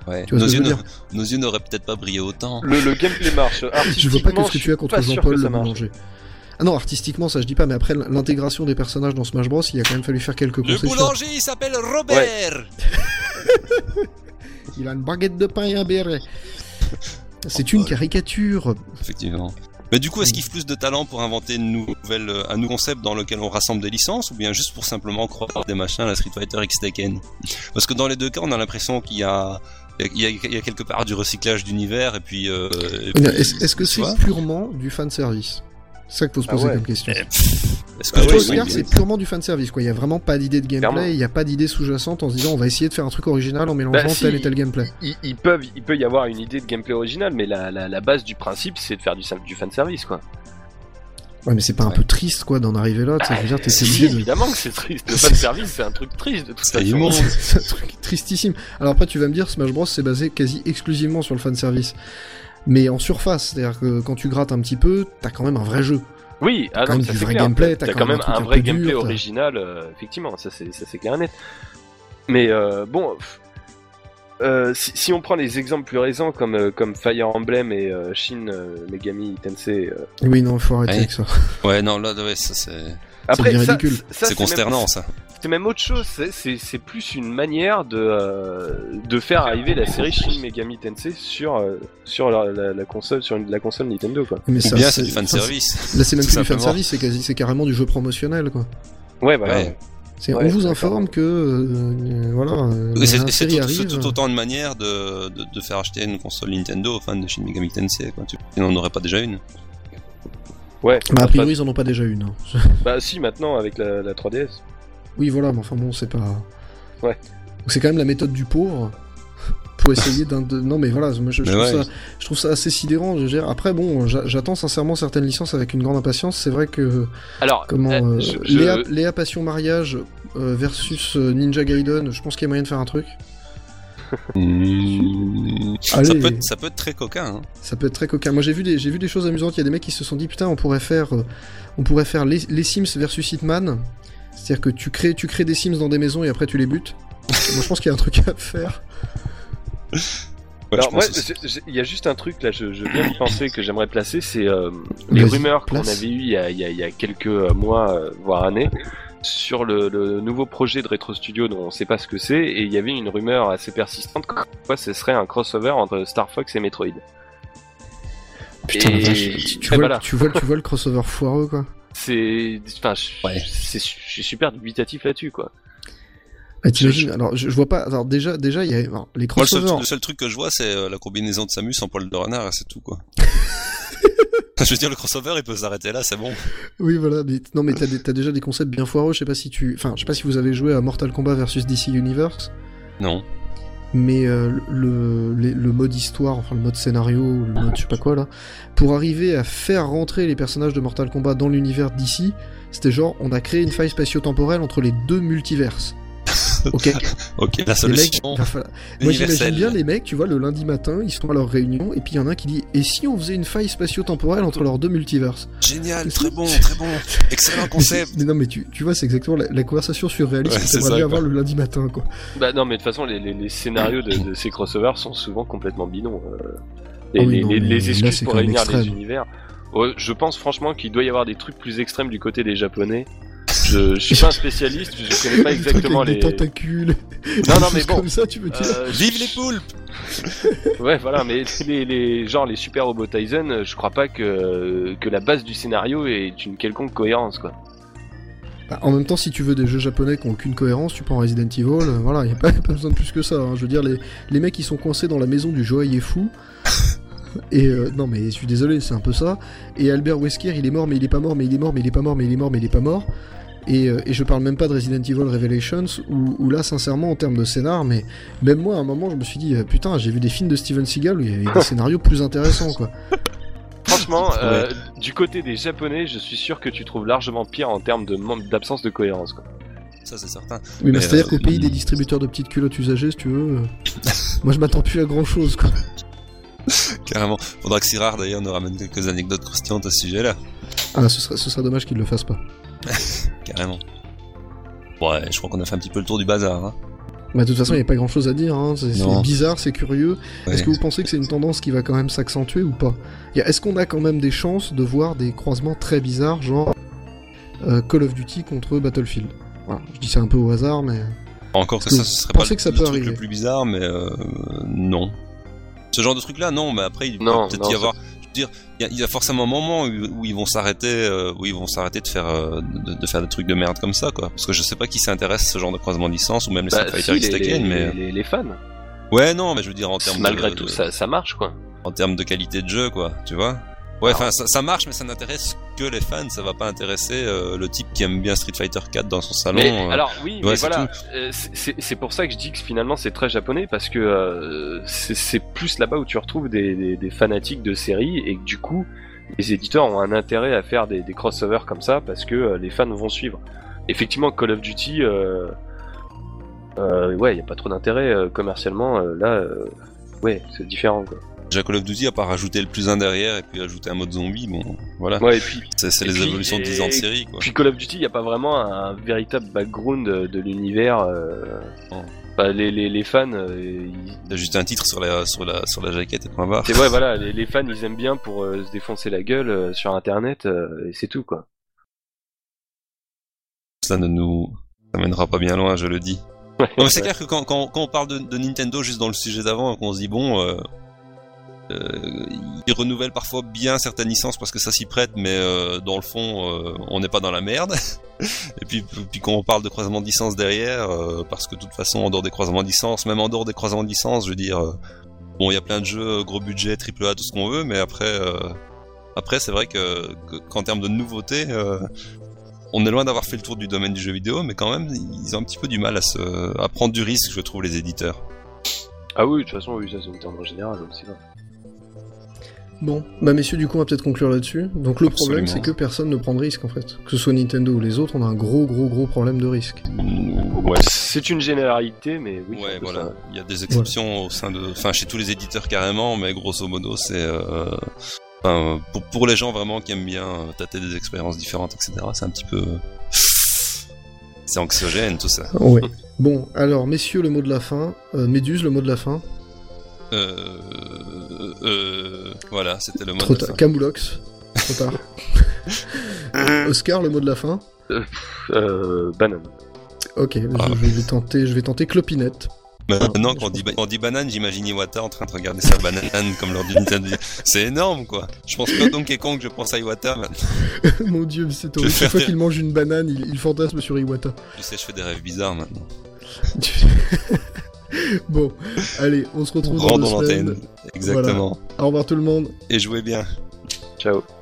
Ouais. Tu vois ce que je veux dire ? Nos yeux n'auraient peut-être pas brillé autant. Le gameplay marche. Je vois pas que ce que tu as contre Jean-Paul le Boulanger. Ah non, artistiquement, ça je dis pas, mais après l'intégration des personnages dans Smash Bros, il a quand même fallu faire quelques concessions. Le boulanger, il s'appelle Robert. Ouais. Il a une baguette de pain et un béret. C'est une caricature. Effectivement. Mais du coup, est-ce qu'il faut plus de talent pour inventer un nouveau concept dans lequel on rassemble des licences, ou bien juste pour simplement croire des machins à la Street Fighter X Tekken ? Parce que dans les deux cas, on a l'impression qu'il y a quelque part du recyclage d'univers, et puis... est-ce que c'est purement du fanservice ? C'est ça qu'il faut se poser comme question. Est-ce que c'est purement du fanservice, quoi. Il y a vraiment pas d'idée de gameplay, il y a pas d'idée sous-jacente en se disant on va essayer de faire un truc original en mélangeant tel et tel gameplay. Il peut y avoir une idée de gameplay original, mais la base du principe c'est de faire du fanservice, quoi. Ouais, mais c'est pas un peu triste, quoi, d'en arriver là. Je veux dire, t'es obligé de... Évidemment que c'est triste. Le fanservice, c'est un truc triste de toute façon. C'est un truc tristissime. Alors après, tu vas me dire, Smash Bros, c'est basé quasi exclusivement sur le fanservice. Mais en surface, c'est-à-dire que quand tu grattes un petit peu, t'as quand même un vrai jeu. Oui, t'as quand même du vrai gameplay, t'as quand même un vrai gameplay original, effectivement, ça c'est clair et net. Mais si on prend des exemples plus récents comme Fire Emblem et Shin Megami Tensei. Oui, non, faut arrêter avec ça. Ouais, non, là, ça c'est. Après, c'est ridicule. C'est consternant, ça. C'est même autre chose, c'est plus une manière de faire arriver la série Shin Megami Tensei sur la console Nintendo, quoi. Mais ou bien c'est du fanservice. Là c'est même plus du fanservice, c'est carrément du jeu promotionnel, quoi. Ouais, voilà. Ouais. On vous informe que c'est tout autant une manière de faire acheter une console Nintendo aux fans de Shin Megami Tensei, quoi. Ils n'en auraient pas déjà une. Ouais. Bah, a priori ils en ont pas déjà une. Hein. Bah si, maintenant avec la 3DS. Oui, voilà, mais enfin bon, c'est pas... Ouais. Donc c'est quand même la méthode du pauvre pour essayer Non, mais voilà, moi, je trouve ça assez sidérant. Je veux dire. Après, bon, j'attends sincèrement certaines licences avec une grande impatience. C'est vrai que... Alors, Léa Passion Mariage versus Ninja Gaiden, je pense qu'il y a moyen de faire un truc. Allez. Ça peut être très coquin. Hein. Ça peut être très coquin. Moi j'ai vu des choses amusantes. Il y a des mecs qui se sont dit putain, on pourrait faire les Sims versus Hitman. C'est-à-dire que tu crées des Sims dans des maisons et après tu les butes. Moi je pense qu'il y a un truc à faire. Alors moi, il y a juste un truc là, je viens de penser que j'aimerais placer, c'est les rumeurs qu'on avait eues il y a quelques mois, voire années, sur le nouveau projet de Retro Studio dont on sait pas ce que c'est, et il y avait une rumeur assez persistante quoi ce serait un crossover entre Star Fox et Metroid. Putain, tu vois le crossover foireux, quoi. Je suis super dubitatif là-dessus, quoi. Ah, t'imagines, alors je vois pas. Alors déjà il y a les crossovers. Moi, le seul truc que je vois, c'est la combinaison de Samus en poil de renard, c'est tout, quoi. Je veux dire, le crossover, il peut s'arrêter là, c'est bon. Oui, voilà, mais t'as déjà des concepts bien foireux. Je sais pas si vous avez joué à Mortal Kombat versus DC Universe. Non. Mais le mode histoire, enfin le mode scénario, le mode je sais pas quoi là, pour arriver à faire rentrer les personnages de Mortal Kombat dans l'univers d'ici, c'était genre on a créé une faille spatio-temporelle entre les deux multiverses. Ok. Ok, la solution. Moi j'imagine bien les mecs, tu vois, le lundi matin, ils sont à leur réunion et puis il y en a un qui dit et si on faisait une faille spatio-temporelle entre leurs deux multiverses. Génial, très bon, excellent concept. Mais non mais tu vois, c'est exactement la conversation surréaliste que t'aimerais bien avoir le lundi matin, quoi. Bah non, mais de toute façon les scénarios de ces crossovers sont souvent complètement bidons. Les excuses pour réunir les univers. Je pense franchement qu'il doit y avoir des trucs plus extrêmes du côté des Japonais. Je suis pas un spécialiste, je connais pas exactement les tentacules. Non mais bon. Comme ça, tu veux dire. Vive les poulpes. Ouais, voilà, mais les Super Robot Tyson, je crois pas que la base du scénario est une quelconque cohérence, quoi. Bah, en même temps, si tu veux des jeux japonais qui ont aucune cohérence, tu prends Resident Evil, voilà, y a pas besoin de plus que ça. Hein. Je veux dire, les mecs ils sont coincés dans la maison du joaillier fou. Et non mais je suis désolé, c'est un peu ça. Et Albert Wesker, il est mort, mais il est pas mort, mais il est mort, mais il est pas mort, mais il est mort, mais il est pas mort. Et je parle même pas de Resident Evil Revelations, où là, sincèrement, en termes de scénar, mais même moi, à un moment, je me suis dit, putain, j'ai vu des films de Steven Seagal où il y avait des scénarios plus intéressants, quoi. Franchement, du côté des Japonais, je suis sûr que tu trouves largement pire en termes d'absence de cohérence, quoi. Ça, c'est certain. Oui, mais c'est-à-dire qu'au pays des distributeurs de petites culottes usagées, si tu veux, moi, je m'attends plus à grand-chose, quoi. Carrément. Faudra que Sirard, d'ailleurs, nous ramène quelques anecdotes croustillantes à ce sujet-là. Ah, ce serait dommage qu'il le fasse pas. Carrément. Ouais, je crois qu'on a fait un petit peu le tour du bazar. Hein. Bah, de toute façon, il n'y a pas grand chose à dire, hein. C'est bizarre, c'est curieux. Ouais. Est-ce que vous pensez que c'est une tendance qui va quand même s'accentuer ou pas? Est-ce qu'on a quand même des chances de voir des croisements très bizarres, genre Call of Duty contre Battlefield? Voilà, je dis ça un peu au hasard, mais... Encore que ça, ce serait pas que ça le peut truc arriver? le plus bizarre, mais non. Ce genre de truc-là, non, mais après, il peut peut-être y avoir... Je veux dire, il y a forcément un moment où ils vont s'arrêter de faire des trucs de merde comme ça, quoi. Parce que je sais pas qui s'intéresse à ce genre de croisement de licence, ou même les Street Fighter X Tekken, mais... Les fans. Ouais, non, mais je veux dire, en termes Malgré tout, ça marche, quoi. En termes de qualité de jeu, quoi, tu vois. Ouais, enfin, ça marche, mais ça n'intéresse que les fans, ça va pas intéresser le type qui aime bien Street Fighter 4 dans son salon. Alors oui, ouais, mais voilà, c'est pour ça que je dis que finalement c'est très japonais, parce que c'est plus là-bas où tu retrouves des fanatiques de séries, et que du coup, les éditeurs ont un intérêt à faire des crossovers comme ça, parce que les fans vont suivre. Effectivement, Call of Duty, ouais, y a pas trop d'intérêt commercialement, ouais, c'est différent, quoi. Déjà Call of Duty a pas rajouté le plus 1 derrière et puis ajouté un mode zombie, bon voilà. Ouais, et puis c'est les évolutions de 10 ans de série, quoi. Puis Call of Duty, y a pas vraiment un véritable background de l'univers. Bah, les fans, il y a juste un titre sur la jaquette et point barre. Ouais, voilà, les fans ils aiment bien pour se défoncer la gueule sur internet, et c'est tout, quoi. Ça ne nous amènera pas bien loin, je le dis. Ouais, non, mais c'est clair que quand on parle de Nintendo juste dans le sujet d'avant, qu'on se dit bon, ils renouvellent parfois bien certaines licences parce que ça s'y prête, mais dans le fond, on n'est pas dans la merde. Et puis quand on parle de croisement de licence derrière, parce que de toute façon, en dehors des croisements de licence, même en dehors des croisements de licence, je veux dire, bon, il y a plein de jeux gros budget, AAA, tout ce qu'on veut, mais après c'est vrai qu'en termes de nouveautés, on est loin d'avoir fait le tour du domaine du jeu vidéo, mais quand même, ils ont un petit peu du mal à prendre du risque, je trouve, les éditeurs. Ah oui, de toute façon, oui, ça c'est une tendance générale aussi, là. Bon, bah messieurs, du coup on va peut-être conclure là-dessus. Donc le problème c'est que personne ne prend de risque en fait. Que ce soit Nintendo ou les autres, on a un gros problème de risque. Ouais. C'est une généralité, mais oui. Ouais, voilà. Ça. Il y a des exceptions au sein de... Enfin, chez tous les éditeurs carrément, mais grosso modo c'est... Enfin, pour les gens vraiment qui aiment bien tâter des expériences différentes, etc., c'est un petit peu... C'est anxiogène tout ça. Ouais. Bon, alors messieurs, le mot de la fin. Méduse, le mot de la fin. Voilà, c'était le mot de la fin. Camoulox, trop tard. Oscar, le mot de la fin. Banane. Ok, je vais tenter clopinette. Maintenant, quand on dit banane, j'imagine Iwata en train de regarder sa banane comme lors du Nintendo. C'est énorme, quoi. Je pense pas Donkey Kong, je pense à Iwata maintenant. Mon dieu, c'est horrible. Chaque fois qu'il mange une banane, il fantasme sur Iwata. Tu sais, je fais des rêves bizarres maintenant. Bon, allez, on se retrouve dans 2 semaines. Exactement. Voilà. Au revoir tout le monde. Et jouez bien. Ciao.